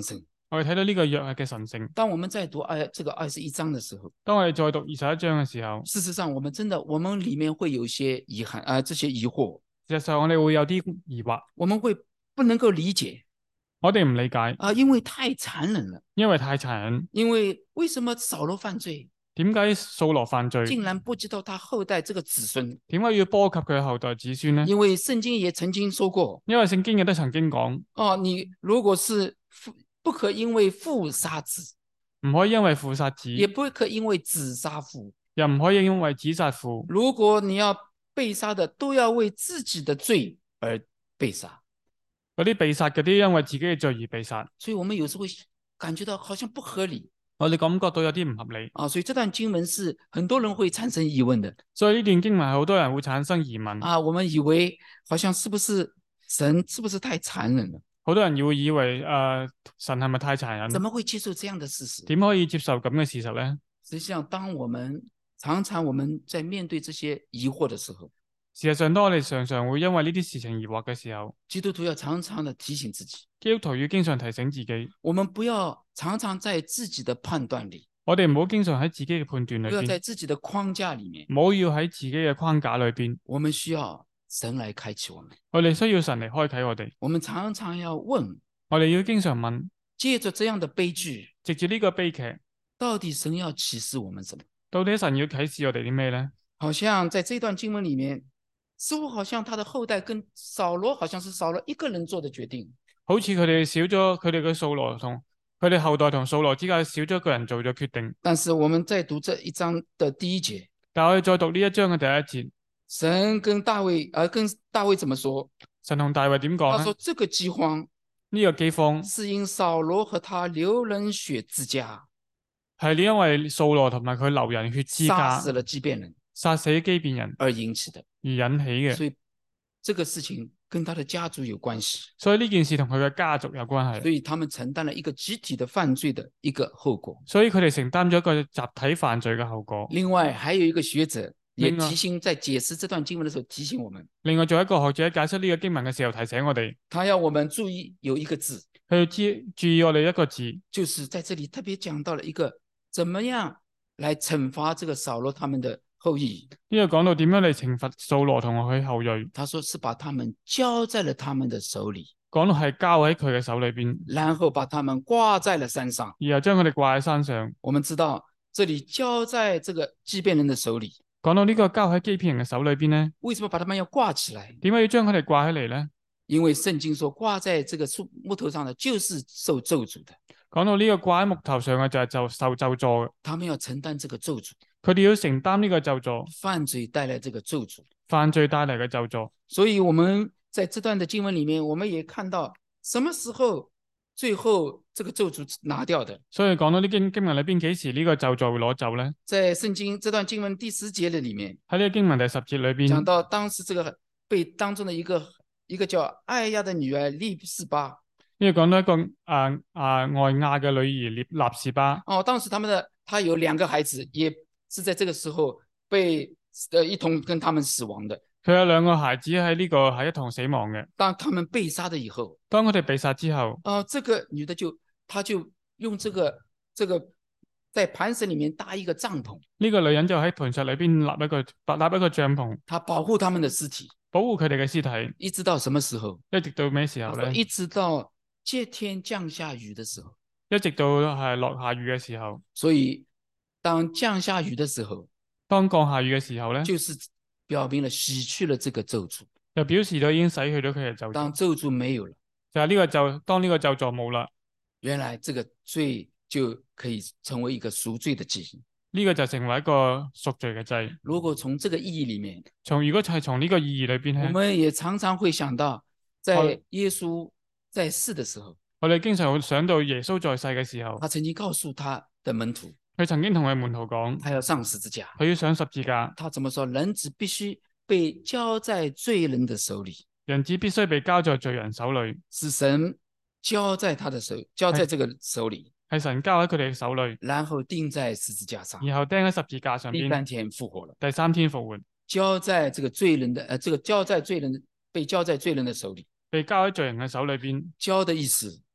我哋睇到呢個約係嘅神聖。 當我們在讀這個21章的時候， 當我哋再讀21章嘅時候， 事實上我們裡面會有些遺憾這些疑惑。 事實上我哋會有啲疑惑， 我們會不能夠理解。 我哋唔理解因為太殘忍了。 因為太殘忍。 因為什麼掃羅犯罪？ 點解掃羅犯罪？ 竟然不知道他後代這個子孫？ 點解要波及佢後代子孫呢？ 因為聖經也曾經說過。 因為聖經亦都曾經講。 你如果是不可因為父殺子， 唔可以因為父殺子， 也不可因為子殺父， 又唔可以因為子殺父。 如果你要被殺的，都要為自己的罪而被殺。 嗰啲被殺嗰啲因為自己嘅罪而被殺。 所以我們有時會感覺到好像不合理。 我哋感覺到有啲唔合理。 所以這段經文是很多人會產生疑問的。 所以呢段經文係好多人會產生疑問。 我們以為好像是不是神是不是太殘忍了？ 好多人會以為神係咪太殘忍？ 怎麼會接受這樣的事實？ 點可以接受咁嘅事實呢？ 實際上，當我們常常在面對這些疑惑的時候， 事實上當我哋常常會因為呢啲事情疑惑嘅時候， 基督徒要常常的提醒自己。 基督徒要經常提醒自己， 我們不要常常在自己的判斷裏， 我哋唔好經常喺自己嘅判斷裏邊， 不要在自己的框架裏面， 唔好要喺自己嘅框架裏邊。 我們需要神來開啟我們， 我哋需要神嚟開啟我哋。 我們常常要問， 我哋要經常問， 借着這樣的悲劇， 藉住呢個悲劇， 到底神要啟示我們什麼？ 到底神要啟示我哋啲咩呢？ 好像在這段經文裏面，似乎好像他的後代跟掃羅好像是掃羅一個人做的決定， 好似佢哋少咗，佢哋嘅掃羅同佢哋後代同掃羅之間少咗一個人做咗決定。 但是我們在讀這一章的第一節， 但我哋再讀呢一章嘅第一節， 神跟大衛怎麼說？ 神同大衛點講呢？ 他說這個饑荒， 呢個饑荒是因掃羅和他流人血之家， 係因為掃羅同埋佢流人血之家殺死了基遍人， 殺死基遍人而引起的， 而引起嘅。 所以這個事情跟他的家族有關係， 所以呢件事同佢嘅家族有關係， 所以他們承擔了一個集體的犯罪的一個後果。 所以佢哋承擔咗一個集體犯罪嘅後果。 另外還有一個學者也提醒，在解釋這段經文的時候提醒我們， 另外仲有一個學者解釋呢個經文嘅時候提醒我哋， 他要我們注意有一個字， 佢要注意我哋一個字， 就是在這裏特別講到了一個怎麼樣來懲罰這個掃羅他們的後裔。 呢個講到點樣嚟懲罰掃羅同佢後裔， 他說是把他們交在了他們的手裏， 講到係交喺佢嘅手裏邊， 然後把他們掛在了山上， 然後將佢哋掛喺山上。 我們知道這裏交在這個基遍人的手裏， 講到呢個交喺基遍人嘅手裏邊呢， 為什麼把他們要掛起來？ 點解要將佢哋掛起嚟呢？ 因為聖經說掛在這個木頭上的就是受咒詛的。 講到呢個掛喺木頭上嘅就受咒詛嘅， 他們要承擔這個咒詛， 佢哋要承擔呢個咒詛， 犯罪帶來這個咒詛， 犯罪帶嚟嘅咒詛。 所以我們在這段的經文裏面，我們也看到什麼時候最後這個咒詛拿掉的。 所以講到啲經文裏邊幾時呢個咒詛會攞走呢？ 在聖經這段經文第10節的裏面， 喺呢個經文第10節裏邊講到當時這個被當中的一個叫艾亞的女兒利士巴。 呢個講到一個外亞嘅女兒納士巴。 當時他有2個孩子，也是在這個時候被一同跟他們死亡的。 佢有2個孩子喺呢個係一同死亡嘅。 當他們被殺的以後， 當佢哋被殺之後， 這個女的她就用這個在磐石裏面搭一個帳篷。 呢個女人就喺磐石裏邊立一個帳篷， 她保護他們的屍體， 保護佢哋嘅屍體， 一直到什麼時候？ 一直到咩時候呢？ 一直到接天降下雨的時候， 一直到係落下雨嘅時候。 所以當降下雨的時候， 當降下雨嘅時候呢， 就是表明了洗去了這個咒詛， 就表示咗已經洗去咗佢嘅咒詛。 當咒詛沒有了， 就係當呢個咒詛冇啦， 原來這個罪就可以成為一個贖罪的祭。 呢個就成為一個贖罪嘅祭。 如果從這個意義裏面， 如果係從呢個意義裏邊， 我們也常常會想到，在耶穌在世的時候， 我哋經常會想到耶穌在世嘅時候， 他曾經告訴他的門徒， 佢曾經同佢門徒講， 他要上十字架， 佢要上十字架。 他怎麼說？人子必須被交在罪人的手裏， 人子必須被交在罪人手裏， 是神交在他的手，交在這個手裏， 係神交喺佢哋手裏， 然後釘在十字架上， 然後釘喺十字架上邊， 第3天復活了， 第3天復活， 交在這個罪人的這個交在罪人被交在罪人的手裏， 被交喺罪人嘅手裏邊。 交的意思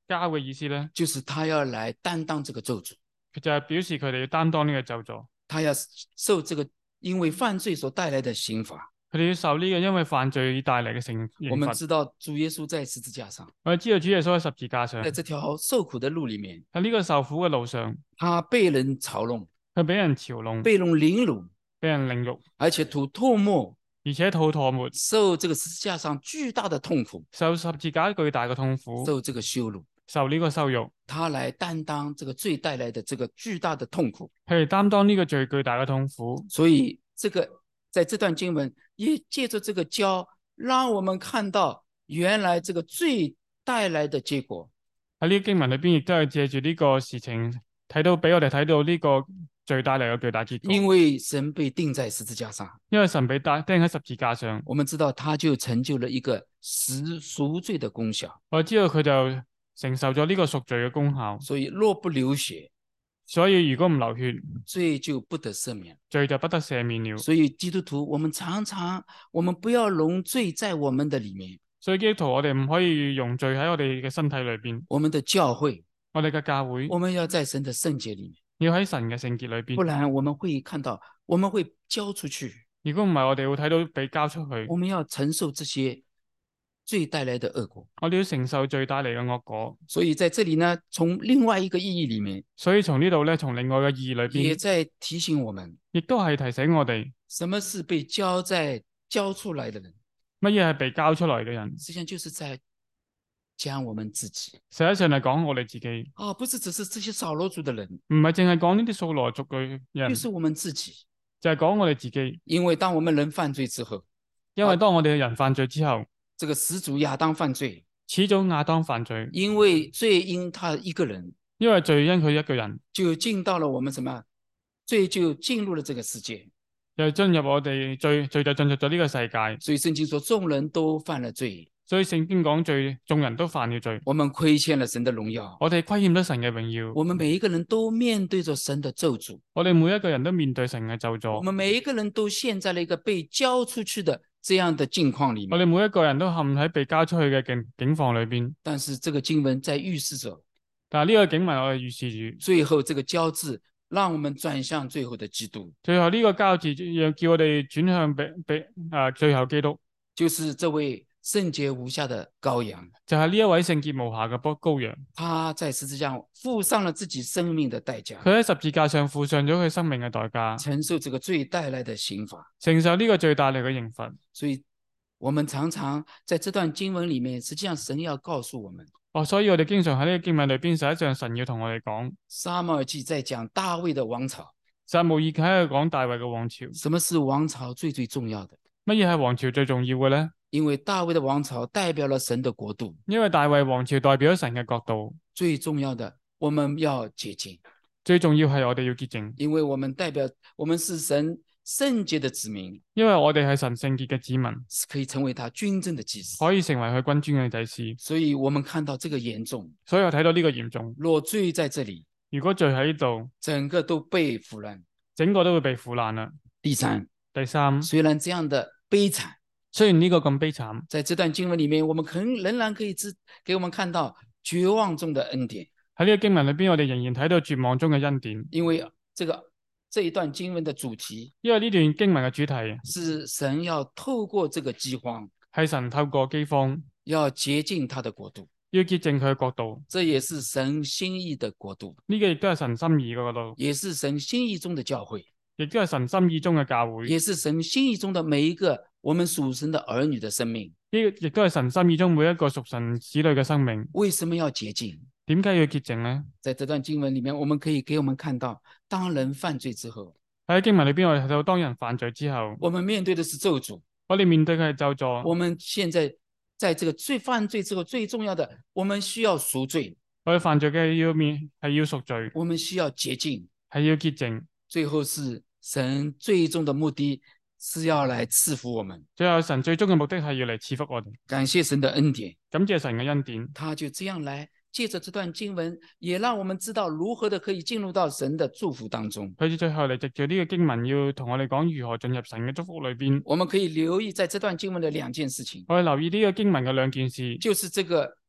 交嘅意思咧？ 就是他要來擔當這個咒詛， 佢就係表示佢哋要擔當呢個咒詛， 他要受這個因為犯罪所帶來的刑罰。 佢哋要受呢個因為犯罪而帶嚟嘅刑罰。 我們知道主耶穌在十字架上， 我哋知道主耶穌喺十字架上， 在這條受苦的路裡面， 喺呢個受苦嘅路上， 他被人嘲弄， 佢俾人嘲弄， 被人凌辱， 俾人凌辱， 而且吐唾沫， 而且吐唾沫， 受這個十字架上巨大的痛苦， 受十字架巨大嘅痛苦， 受這個羞辱。 受呢個羞辱， 他來擔當這個罪帶來的這個巨大的痛苦。 佢哋擔當呢個最巨大嘅痛苦。 所以這個在這段經文也借着這個教，讓我們看到原來這個罪帶來的結果。 喺呢個經文裏邊，亦都係借住呢個事情睇到，俾我哋睇到呢個罪帶嚟嘅巨大結果。 因為神被釘在十字架上， 因為神被釘喺十字架上， 我們知道他就成就了一個贖罪的功效。 我知道佢就承受咗呢個贖罪嘅功效。 所以若不流血， 所以如果唔流血， 罪就不得赦免， 罪就不得赦免了。 所以基督徒，我們常常我們不要容罪在我們的裡面。 所以基督徒，我哋唔可以容罪喺我哋嘅身體裏邊。 我們的教會， 我哋嘅教會， 我們要在神的聖潔裡面， 要喺神嘅聖潔裏邊。 不然我們會看到，我們會交出去。 如果唔係，我哋會睇到被交出去。 我們要承受這些罪帶來的惡果。 我哋要承受罪帶嚟嘅惡果。 所以在這裡呢，從另外一個意義裡面， 所以從呢度咧，從另外嘅意義裏邊， 也在提醒我們， 亦都係提醒我哋， 什麼是被交出來的人？ 乜嘢係被交出來嘅人？ 實際上就是在講我們自己。 實際上係講我哋自己， 不是只是這些掃羅族的人， 唔係淨係講呢啲掃羅族嘅人， 就是我們自己。 就係講我哋自己。 因為當我們人犯罪之後， 因為當我哋嘅人犯罪之後， 這個始祖亞當犯罪， 始祖亞當犯罪， 因為罪因他一個人， 因為罪因佢一個人， 就進到了我們什麼？罪就進入了這個世界， 又進入我哋罪就進入咗呢個世界。 所以聖經說眾人都犯了罪， 所以聖經講罪，眾人都犯了罪， 我們虧欠了神的榮耀， 我哋虧欠咗神嘅榮耀， 我們每一個人都面對着神的咒詛， 我哋每一個人都面對神嘅咒詛， 我們每一個人都陷在了一個被交出去的這樣的境況裡面。 我哋每一個人都陷喺被交出去嘅境況裏邊。 但是這個經文在預示着， 但係呢個經文我哋預示住， 最後這個交字讓我們轉向最後的基督。 最後呢個交字要叫我哋轉向最後基督， 就是這位聖潔無瑕的羔羊， 就係呢一位聖潔無瑕嘅羔羊。 他在十字架上付上了自己生命的代價， 佢喺十字架上付上咗佢生命嘅代價， 承受這個罪帶來的刑罰， 承受呢個罪帶嚟嘅刑罰。 所以我們常常在這段經文裡面，實際上神要告訴我們， 所以我哋經常喺呢個經文裏邊，實際上神要同我哋講， 撒母耳記在講大衛的王朝， 撒母耳記喺度講大衛嘅王朝。 什麼是王朝最重要的？ 乜嘢係王朝最重要嘅呢？ 因為大衛的王朝代表了神的國度， 因為大衛王朝代表咗神嘅國度。 最重要的，我們要潔淨， 最重要係我哋要潔淨， 因為我們代表我們是神聖潔的子民， 因為我哋係神聖潔嘅子民， 是可以成為他君尊的祭司， 可以成為佢君尊嘅祭司。 所以我們看到這個嚴重， 所以我睇到呢個嚴重。 若罪在這裡， 如果罪喺呢度， 整個都被腐爛， 整個都會被腐爛啦。 第三，雖然這樣的悲慘， 雖然呢個咁悲慘， 在這段經文裡面，我們仍然可以給我們看到絕望中的恩典。 喺呢個經文裏邊，我哋仍然睇到絕望中嘅恩典。 因為這一段經文的主題， 因為呢段經文嘅主題是神要透過這個饑荒， 係神透過饑荒要潔淨他的國度， 要潔淨佢嘅國度。 這也是神心意的國度， 呢個亦都係神心意嘅國度， 也是神心意中的教會， 亦都係神心意中嘅教會， 也是神心意中的每一個我們屬神的兒女的生命。 呢個亦都係神心意中每一個屬神子女嘅生命。 為什麼要潔淨？ 點解要潔淨呢？ 在這段經文裡面，我們可以給我們看到，當人犯罪之後， 喺經文裏邊，我哋睇到當人犯罪之後， 我們面對的是咒詛， 我哋面對嘅係咒詛。 我們現在這個犯罪之後，最重要的，我們需要贖罪。 我哋犯罪嘅係要贖罪， 我們需要潔淨， 係要潔淨。 最後是神最終的目的是要來賜福我們。 最後神最終嘅目的係要嚟賜福我哋。 感謝神的恩典， 感謝神嘅恩典， 他就這樣來借着這段經文，也讓我們知道如何的可以進入到神的祝福當中。 佢最後嚟藉住呢個經文，要同我哋講如何進入神嘅祝福裏邊。 我們可以留意在這段經文的兩件事情， 我哋留意呢個經文嘅兩件事， 就是這個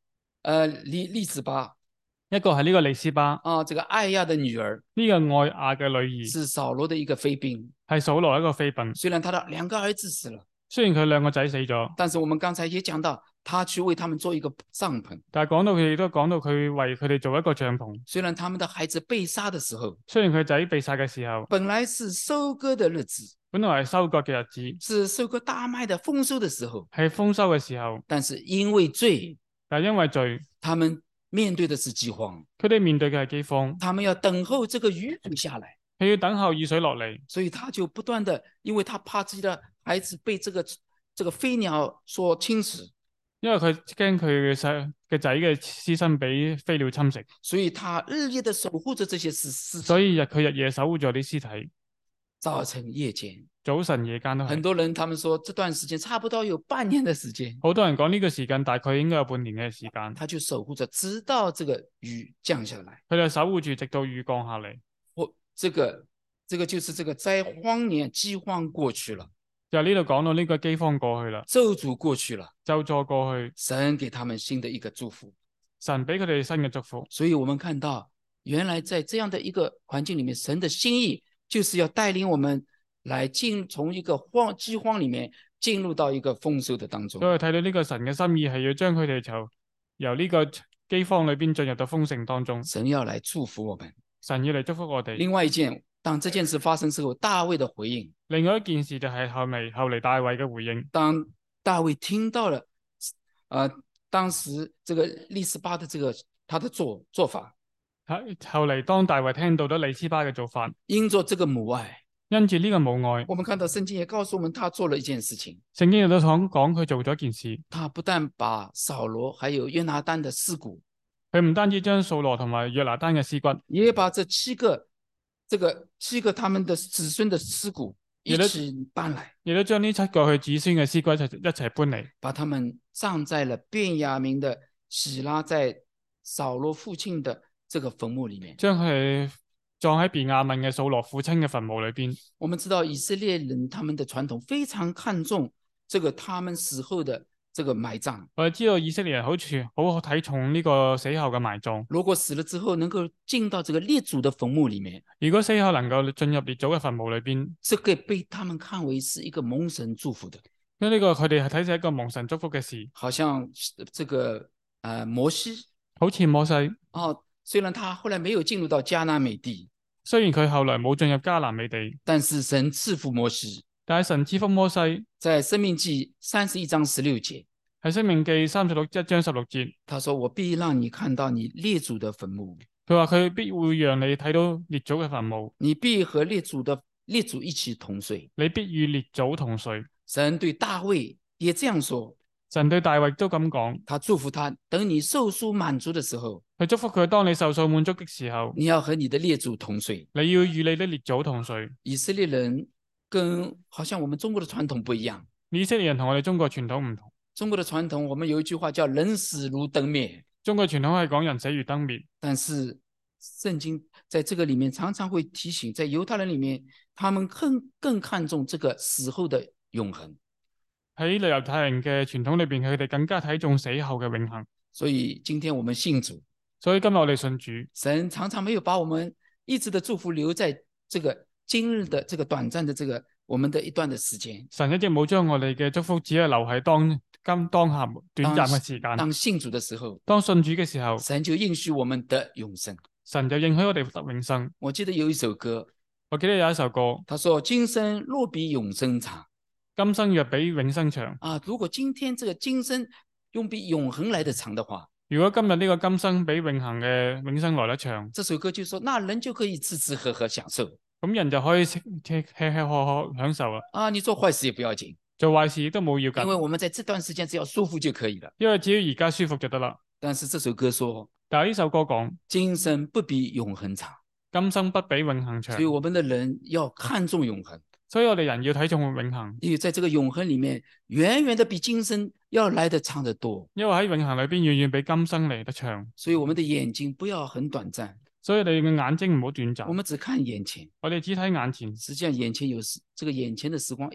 利子巴一個係呢個利斯巴， 啊，这个艾亚的女儿呢個愛亞嘅女兒是扫羅的一個妃嫔， 係掃羅一個妃嫔。 雖然他的2個兒子死了， 雖然佢兩個仔死咗， 但是我們剛才也講到，他去為他們做一個帳篷。 但係講到佢亦都講到佢為佢哋做一個帳篷。 雖然他們的孩子被殺的時候， 雖然佢仔被殺嘅時候， 本來是收割的日子， 本來係收割嘅日子， 是收割大麥的豐收的時候， 係豐收嘅時候， 但是因為罪， 但係因為罪， 他們面對的是饑荒， 佢哋面對嘅係饑荒， 他們要等候這個雨水下來， 佢要等候雨水落嚟， 所以他就不斷的，因為他怕自己的孩子被這個飛鳥所侵蝕， 因為佢驚佢嘅仔嘅屍身俾飛鳥侵蝕， 所以他日夜的守護着這些屍體， 所以佢日夜守護咗啲屍體， 早晨夜間， 早晨夜間都係。 很多人他們說這段時間差不多有半年的時間， 好多人講呢個時間大概應該有半年嘅時間， 他就守護着直到這個雨降下來， 佢哋守護住直到雨降下嚟。 這個就是這個災荒年饑荒過去了， 就呢度講到呢個饑荒過去啦， 咒詛過去了， 咒詛過去， 神給他們新的一個祝福， 神俾佢哋新嘅祝福。 所以我們看到原來在這樣的一個環境裡面，神的心意就是要帶領我們來從一個饑荒裡面進入到一個豐收的當中。 所以睇到呢個神嘅心意係要將佢哋由呢個饑荒裏邊進入到豐盛當中。 神要來祝福我們， 神要嚟祝福我哋。 另外一件，當這件事發生之後，大衛的回應。 另外一件事就係後嚟大衛嘅回應。 當大衛聽到了，當時這個利斯巴的他的做法， 後嚟當大衛聽到咗利斯巴嘅做法， 因着這個母愛， 因住呢個母愛， 我們看到聖經也告訴我們，他做了一件事情。 聖經亦都講佢做咗一件事， 他不但把掃羅還有約拿單的屍骨， 佢唔單止將掃羅同埋約拿單嘅屍骨， 也把這七個他們的子孫的屍骨一起搬來， 亦都將呢7個佢子孫嘅屍骨一齊搬嚟， 把他們葬在了便雅憫的喜拉在掃羅父親的這個墳墓裡面， 將佢哋葬喺便雅憫嘅掃羅父親嘅墳墓裏邊。我們知道以色列人他們的傳統非常看重這個他們死後的這個埋葬。 我哋知道以色列人好睇重呢個死後嘅埋葬。 如果死了之後能夠進到這個列祖的墳墓裡面， 如果死後能夠進入列祖嘅墳墓裏邊， 這個被他們看為是一個蒙神祝福的。 因為呢個佢哋係睇成一個蒙神祝福嘅事。 好像這個摩西， 好似摩西雖然他後來沒有進入到迦南美地， 雖然佢後來冇進入迦南美地， 但是神賜福摩西。 但係神賜福摩西， 在申命記31章16節， 喺申命記1章16節， 他說：我必讓你看到你列祖的墳墓。 佢話佢必會讓你睇到列祖嘅墳墓， 你必和列祖一起同睡， 你必與列祖同睡。 神對大衛也這樣說， 神對大衛都咁講， 他祝福他，等你壽數滿足的時候， 佢祝福佢，當你壽數滿足的時候， 你要和你的列祖同睡， 你要與你的列祖同睡。 以色列人跟好像我們中國的傳統不一樣， 以色列人同我哋中國傳統唔同。 中國的傳統，我們有一句話叫人死如燈滅， 中國傳統係講人死如燈滅， 但是聖經在這個裡面常常會提醒，在猶太人裡面，他們更看重這個死後的永恆。 喺猶太人嘅傳統裏邊，佢哋更加睇重死後嘅永恆。 所以今天我們信主， 所以今日我哋信主， 神常常沒有把我們一直的祝福留在這個今日的這個短暫的這個我們的一段的時間。 神一直冇將我哋嘅祝福只係留喺當下短暫嘅時間。 當信主的時候， 當信主嘅時候， 神就應許我們得永生。 神就應許我哋得永生。 我記得有一首歌， 我記得有一首歌， 他說：今生若比永生長， 今生若比永生長。 如果今天這個今生用比永恆來得長的話， 如果今日呢個今生比永恆嘅永生來得長， 這首歌就說，那人就可以吃吃喝喝享受。 咁人就可以吃喝喝享受啦。 你做壞事也不要緊， 做壞事亦都冇要緊， 因為我們在這段時間只要舒服就可以了。 因為只要而家舒服就得啦。 但是這首歌說， 但係呢首歌講， 今生不比永恆長， 今生不比永恆長。 所以我們的人要看重永恆， 所以我哋人要睇重永恆， 因為在這個永恆裡面，遠遠的比今生要來得長得多。 因為喺永恆裏邊遠遠比今生嚟得長。 所以我們的眼睛不要很短暫， 所以你嘅眼睛唔好短暫。 我們只看眼前， 我哋只睇眼前， 實際上眼前有這個眼前的時光一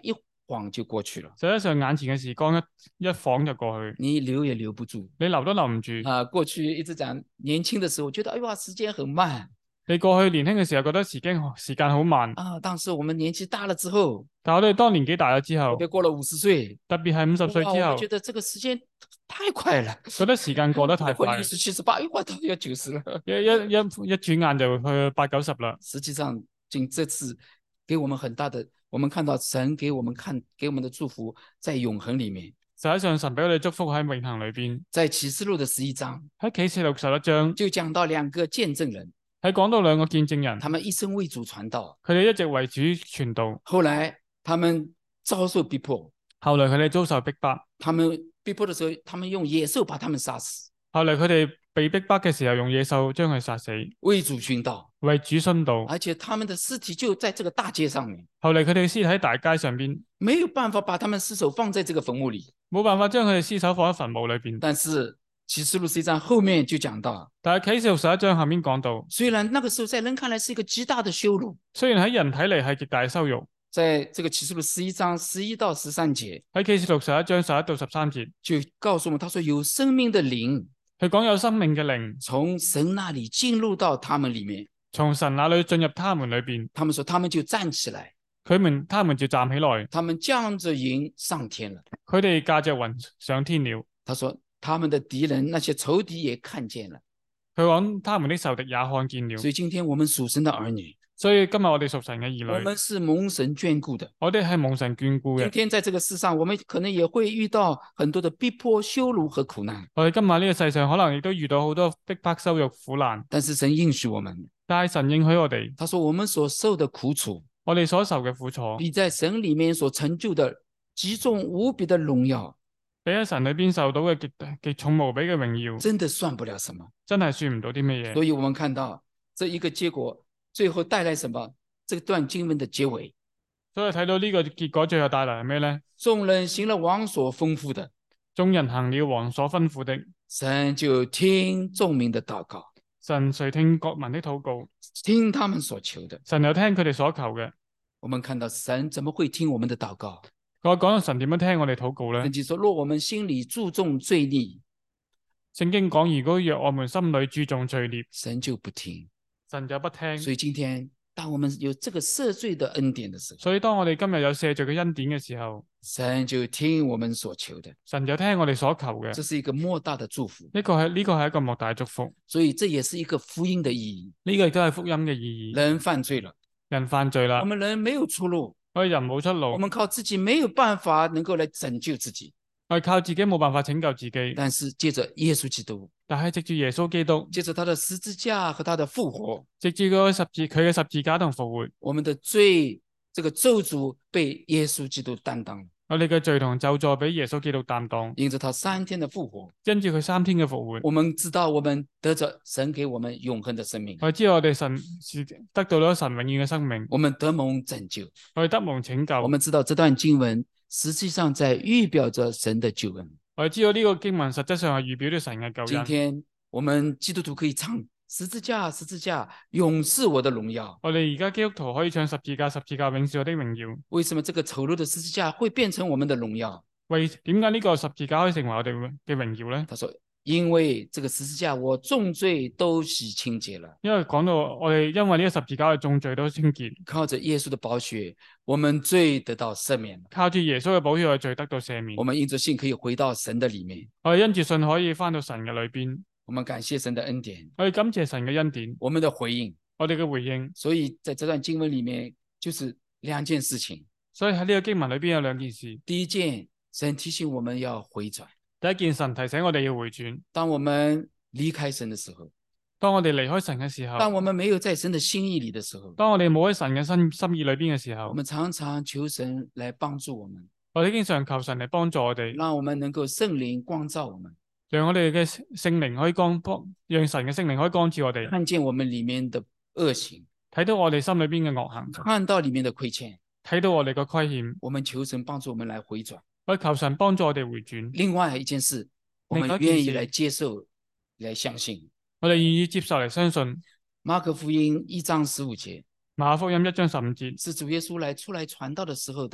晃就過去了， 實際上眼前嘅時光一晃就過去， 你留也留不住。 你留都留唔住。 過去一直講年輕的時候，覺得哎呀時間很慢。 你過去年輕嘅時候覺得時間好慢， 當時我們年紀大了之後， 但我哋當年紀大咗之後， 特別過了50歲， 特別係50歲之後， 我們覺得這個時間太快了， 覺得時間過得太快， 60、78，哇，到要90了， 一轉眼就去8、90啦。 實際上，這次給我們很大的，我們看到神給我們的祝福在永恆裏面。 實際上神俾我哋祝福喺永恆裏邊。 在啟示錄的11章， 喺啟示錄11章就講到2個見證人， 喺講到2個見證人， 他們一生為主傳道， 佢哋一直為主傳道， 後來他們遭受逼迫， 後來佢哋遭受逼迫， 他們逼迫的時候，他們用野獸把他們殺死， 後來佢哋被逼迫嘅時候，用野獸將佢殺死， 為主殉道， 為主殉道， 而且他們的屍體就在這個大街上面， 後來佢哋屍體喺大街上邊， 沒有辦法把他們屍首放在這個墳墓裏， 冇辦法將佢哋屍首放喺墳墓裏邊。 但是啟示錄11章後面就講到， 但係啟示錄11章後面講到， 雖然那個時候在人看來是一個極大的羞辱， 雖然喺人睇嚟係極大嘅羞辱， 在這個啟示錄11章11到13節， 喺啟示錄11章11到13節就告訴我們，他說有生命的靈， 佢講有生命嘅靈從神那裏進入到他們裏面， 從神那裏進入他們裏邊， 他們說他們就站起來， 他們就站起來， 他們駕着雲上天了， 佢哋駕着雲上天了。 他說他們的敵人那些仇敵也看見了， 佢講他們的仇敵也看見了。 所以今天我們屬神的兒女， 所以今日我哋屬神嘅兒女， 我們是蒙神眷顧的， 我哋係蒙神眷顧嘅。 今天在這個世上，我們可能也會遇到很多的逼迫、羞辱和苦難， 我哋今日呢個世上可能亦都遇到好多逼迫、羞辱、苦難， 但是神應許我們， 但係神應許我哋， 他說我們所受的苦楚， 我哋所受嘅苦楚， 比在神裏面所成就的極重無比的榮耀， 比喺神裏邊受到嘅極重無比嘅榮耀， 真的算不了什麼， 真係算唔到啲乜嘢。 所以我們看到這一個結果，最後帶來什麼？這段經文的結尾， 所以睇到呢個結果最後帶來係咩呢？ 眾人行了王所吩咐的， 眾人行了王所吩咐的， 神就聽眾民的禱告， 神垂聽國民的禱告， 聽他們所求的。 神又聽佢哋所求嘅。 我們看到神怎麼會聽我們的禱告？ 我講到神點樣聽我哋禱告呢？ 聖經說，若我們心裏注重罪孽， 聖經講，如果我們心裏注重罪孽， 神就不聽， 神就不聽。 所以今天當我們有這個赦罪的恩典的時候， 所以當我哋今日有赦罪嘅恩典嘅時候， 神就聽我們所求的， 神就聽我哋所求嘅。 這是一個莫大的祝福。 呢個係一個莫大嘅祝福， 所以這也是一個福音的意義。 呢個亦都係福音嘅意義。 人犯罪了， 人犯罪啦， 我們人沒有出路， 我哋人冇出路， 我們靠自己沒有辦法能夠來拯救自己， 我哋靠自己冇辦法拯救自己。 但是借着耶穌基督， 但係藉住耶穌基督， 借着他的十字架和他的復活， 藉住佢嘅十字架同復活， 我們的罪這個咒詛被耶穌基督擔當， 我哋嘅罪同咒詛俾耶穌基督擔當。 因着他3天的復活， 因住佢3天嘅復活， 我們知道我們得着神給我們永恆的生命， 我哋知道我哋得到咗神永遠嘅生命， 我們得蒙拯救， 我哋得蒙拯救。 我們知道這段經文實際上在預表着神的救恩。 我哋知道呢個經文實質上係預表咗神嘅救恩。 今天我們基督徒可以唱十字架，十字架，永是我的榮耀。 我哋而家基督徒可以唱十字架，十字架，永是我的榮耀。 為什麼這個醜陋的十字架會變成我們的榮耀？ 點解呢個十字架可以成為我哋嘅榮耀呢？ 他說，因為這個十字架我眾罪都洗清潔了。 因為講到我哋因為呢個十字架嘅眾罪都清潔， 靠着耶穌的寶血，我們罪得到赦免。 靠住耶穌嘅寶血，我哋罪得到赦免。 我們因着信可以回到神的裡面。 我哋因住信可以翻到神嘅裏邊。 我們感謝神的恩典。 我哋感謝神嘅恩典。 我們的回應。 我哋嘅回應。 所以在這段經文裡面，就是2件事情。 所以喺呢個經文裏邊有2件事。 第一件，神提醒我們要回轉。 第一件，神提醒我哋要回轉。 當我們離開神的時候， 當我哋離開神嘅時候， 當我們沒有在神的心意裡的時候， 當我哋冇喺神嘅心意裏邊嘅時候， 我們常常求神來幫助我們。 我哋經常求神嚟幫助我哋， 讓我們能夠聖靈光照我們， 讓我哋嘅聖靈可以讓神嘅聖靈可以光照我哋， 看見我們裡面的惡行， 睇到我哋心裏邊嘅惡行， 看到裡面的虧欠， 睇到我哋嘅虧欠。 我們求神幫助我們來回轉。 我求神幫助我哋回轉。 另外一件事，我們願意來接受，來相信。 我哋願意接受嚟相信。 馬可福音1章15節， 馬可福音1章15節， 是主耶穌出來傳道的時候的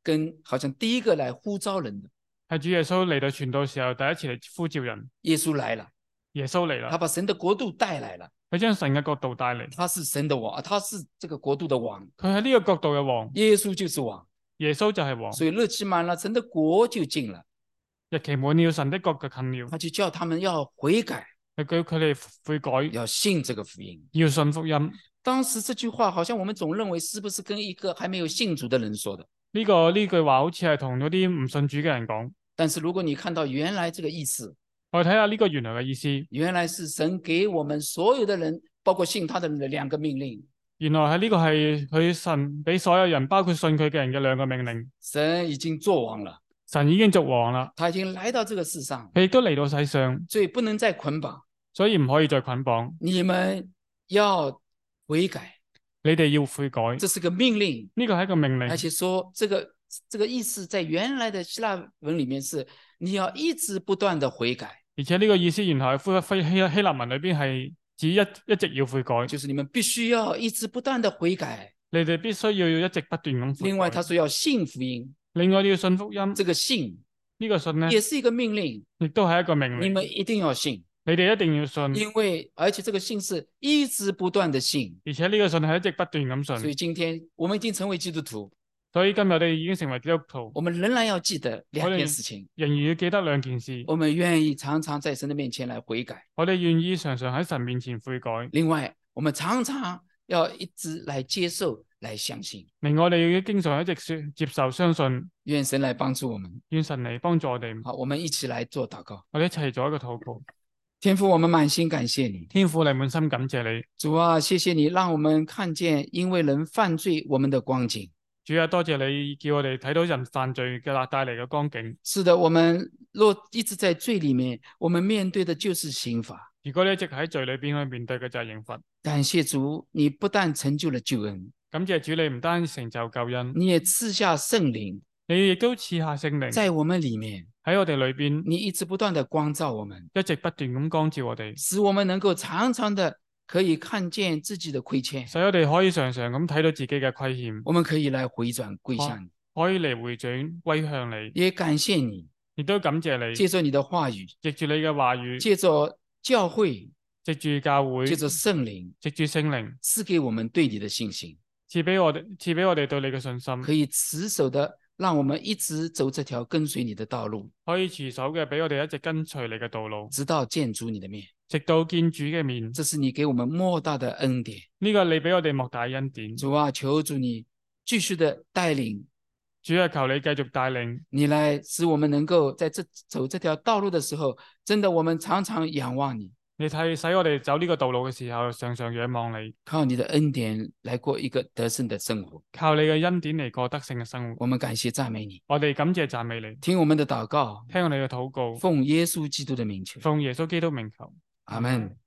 跟好像第一个来呼召人的。 係主耶穌嚟到傳道時候第一次嚟呼召人。 耶穌來了， 耶穌嚟啦， 他把神的國度帶來了， 佢將神嘅國度帶嚟， 他是神的王，他是這個國度的王， 佢係呢個國度嘅王， 耶穌就是王， 耶穌就係王。 所以日期滿了，神的國就近了， 日期滿了，神的國就近了， 他就叫他們要悔改， 佢叫佢哋悔改， 要信這個福音。 要信福音。 當時這句話好像我們總認為是不是跟一個還沒有信主的人說的？ 呢句話好似係同嗰啲唔信主嘅人講。 但是如果你看到原來這個意思， 我哋睇下呢個原來嘅意思， 原來是神給我們所有的人，包括信他的人的兩個命令。 原來係呢個係佢神俾所有人，包括信佢嘅人嘅兩個命令。 神已經作王了， 神已經作王啦， 他已經來到這個世上， 佢亦都嚟到世上， 所以不能再捆綁， 所以唔可以再捆綁。 你們要悔改， 你哋要悔改， 這是個命令， 呢個係一個命令， 而且說這個意思在原來的希臘文裡面是你要一直不斷的悔改， 而且呢個意思原來係希臘文裏邊係指一直要悔改， 就是你們必須要一直不斷的悔改。 你哋必須要一直不斷咁悔改。 另外他說要信福音， 另外你要信福音， 這個信呢個信呢也是一個命令， 亦都係一個命你令， 們一定要信， 你哋一定要信， 因為而且這個信是一直不斷的信， 而且呢個信係一直不斷咁所信。 以今天我們已經成為基督徒， 所以今日我哋已經成為基督徒， 我們仍然要記得兩件事情， 仍然要記得兩件事。 我們願意常常在神的面前來悔改， 我哋願意常常喺神面前悔改。 另外我們常常要一直來接受來相信。 另外我哋要經常一直接受相信， 願神來幫助我們。 願神嚟幫助我哋。 好，我們一起來做禱告。 我哋一齊做一個禱告。 天父，我們滿心感謝你。 天父，你滿心感謝你。 主啊，謝謝你讓我們看見因為人犯罪我們的光景。 主啊，多謝你叫我哋睇到人犯罪嘅帶嚟嘅光景。 是的，我們若一直在罪裡面，我們面對的就是刑罰。 如果你一直喺罪裏邊去面對嘅就係刑罰。 感謝主，你不但成就了救恩， 感謝主，你唔單成就救恩， 你也賜下聖靈， 你亦都賜下聖靈在我們裡面， 喺我哋裏邊， 你一直不斷的光照我們， 一直不斷咁光照我哋， 使我們能夠常常的可以看見自己的虧欠， 使我哋可以常常咁睇到自己嘅虧欠， 我們可以來回轉歸向你， 可以嚟回轉歸向你， 也感謝你， 亦都感謝你， 借着你的話語， 藉住你嘅話語， 借着教會， 藉住教會， 借着聖靈， 藉住聖靈， 賜給我們對你的信心， 賜俾我哋對你嘅信心， 可以持守的讓我們一直走這條跟隨你的道路， 可以持守嘅俾我哋一直跟隨你嘅道路， 直到見主你的面， 直到見主嘅面。 這是你給我們莫大的恩典。 呢個你俾我哋莫大恩典。 主啊，求主你繼續的帶領， 主啊，求你繼續帶領， 你來使我們能夠在走這條道路的時候，真的我們常常仰望你。 你睇使我哋走呢個道路嘅時候，常常仰望你， 靠你的恩典來過一個得勝的生活。 靠你嘅恩典嚟過得勝嘅生活。 我們感謝讚美你， 我哋感謝讚美你， 聽我們的禱告， 聽我哋嘅禱告， 奉耶穌基督的名求， 奉耶穌基督名求， 阿門。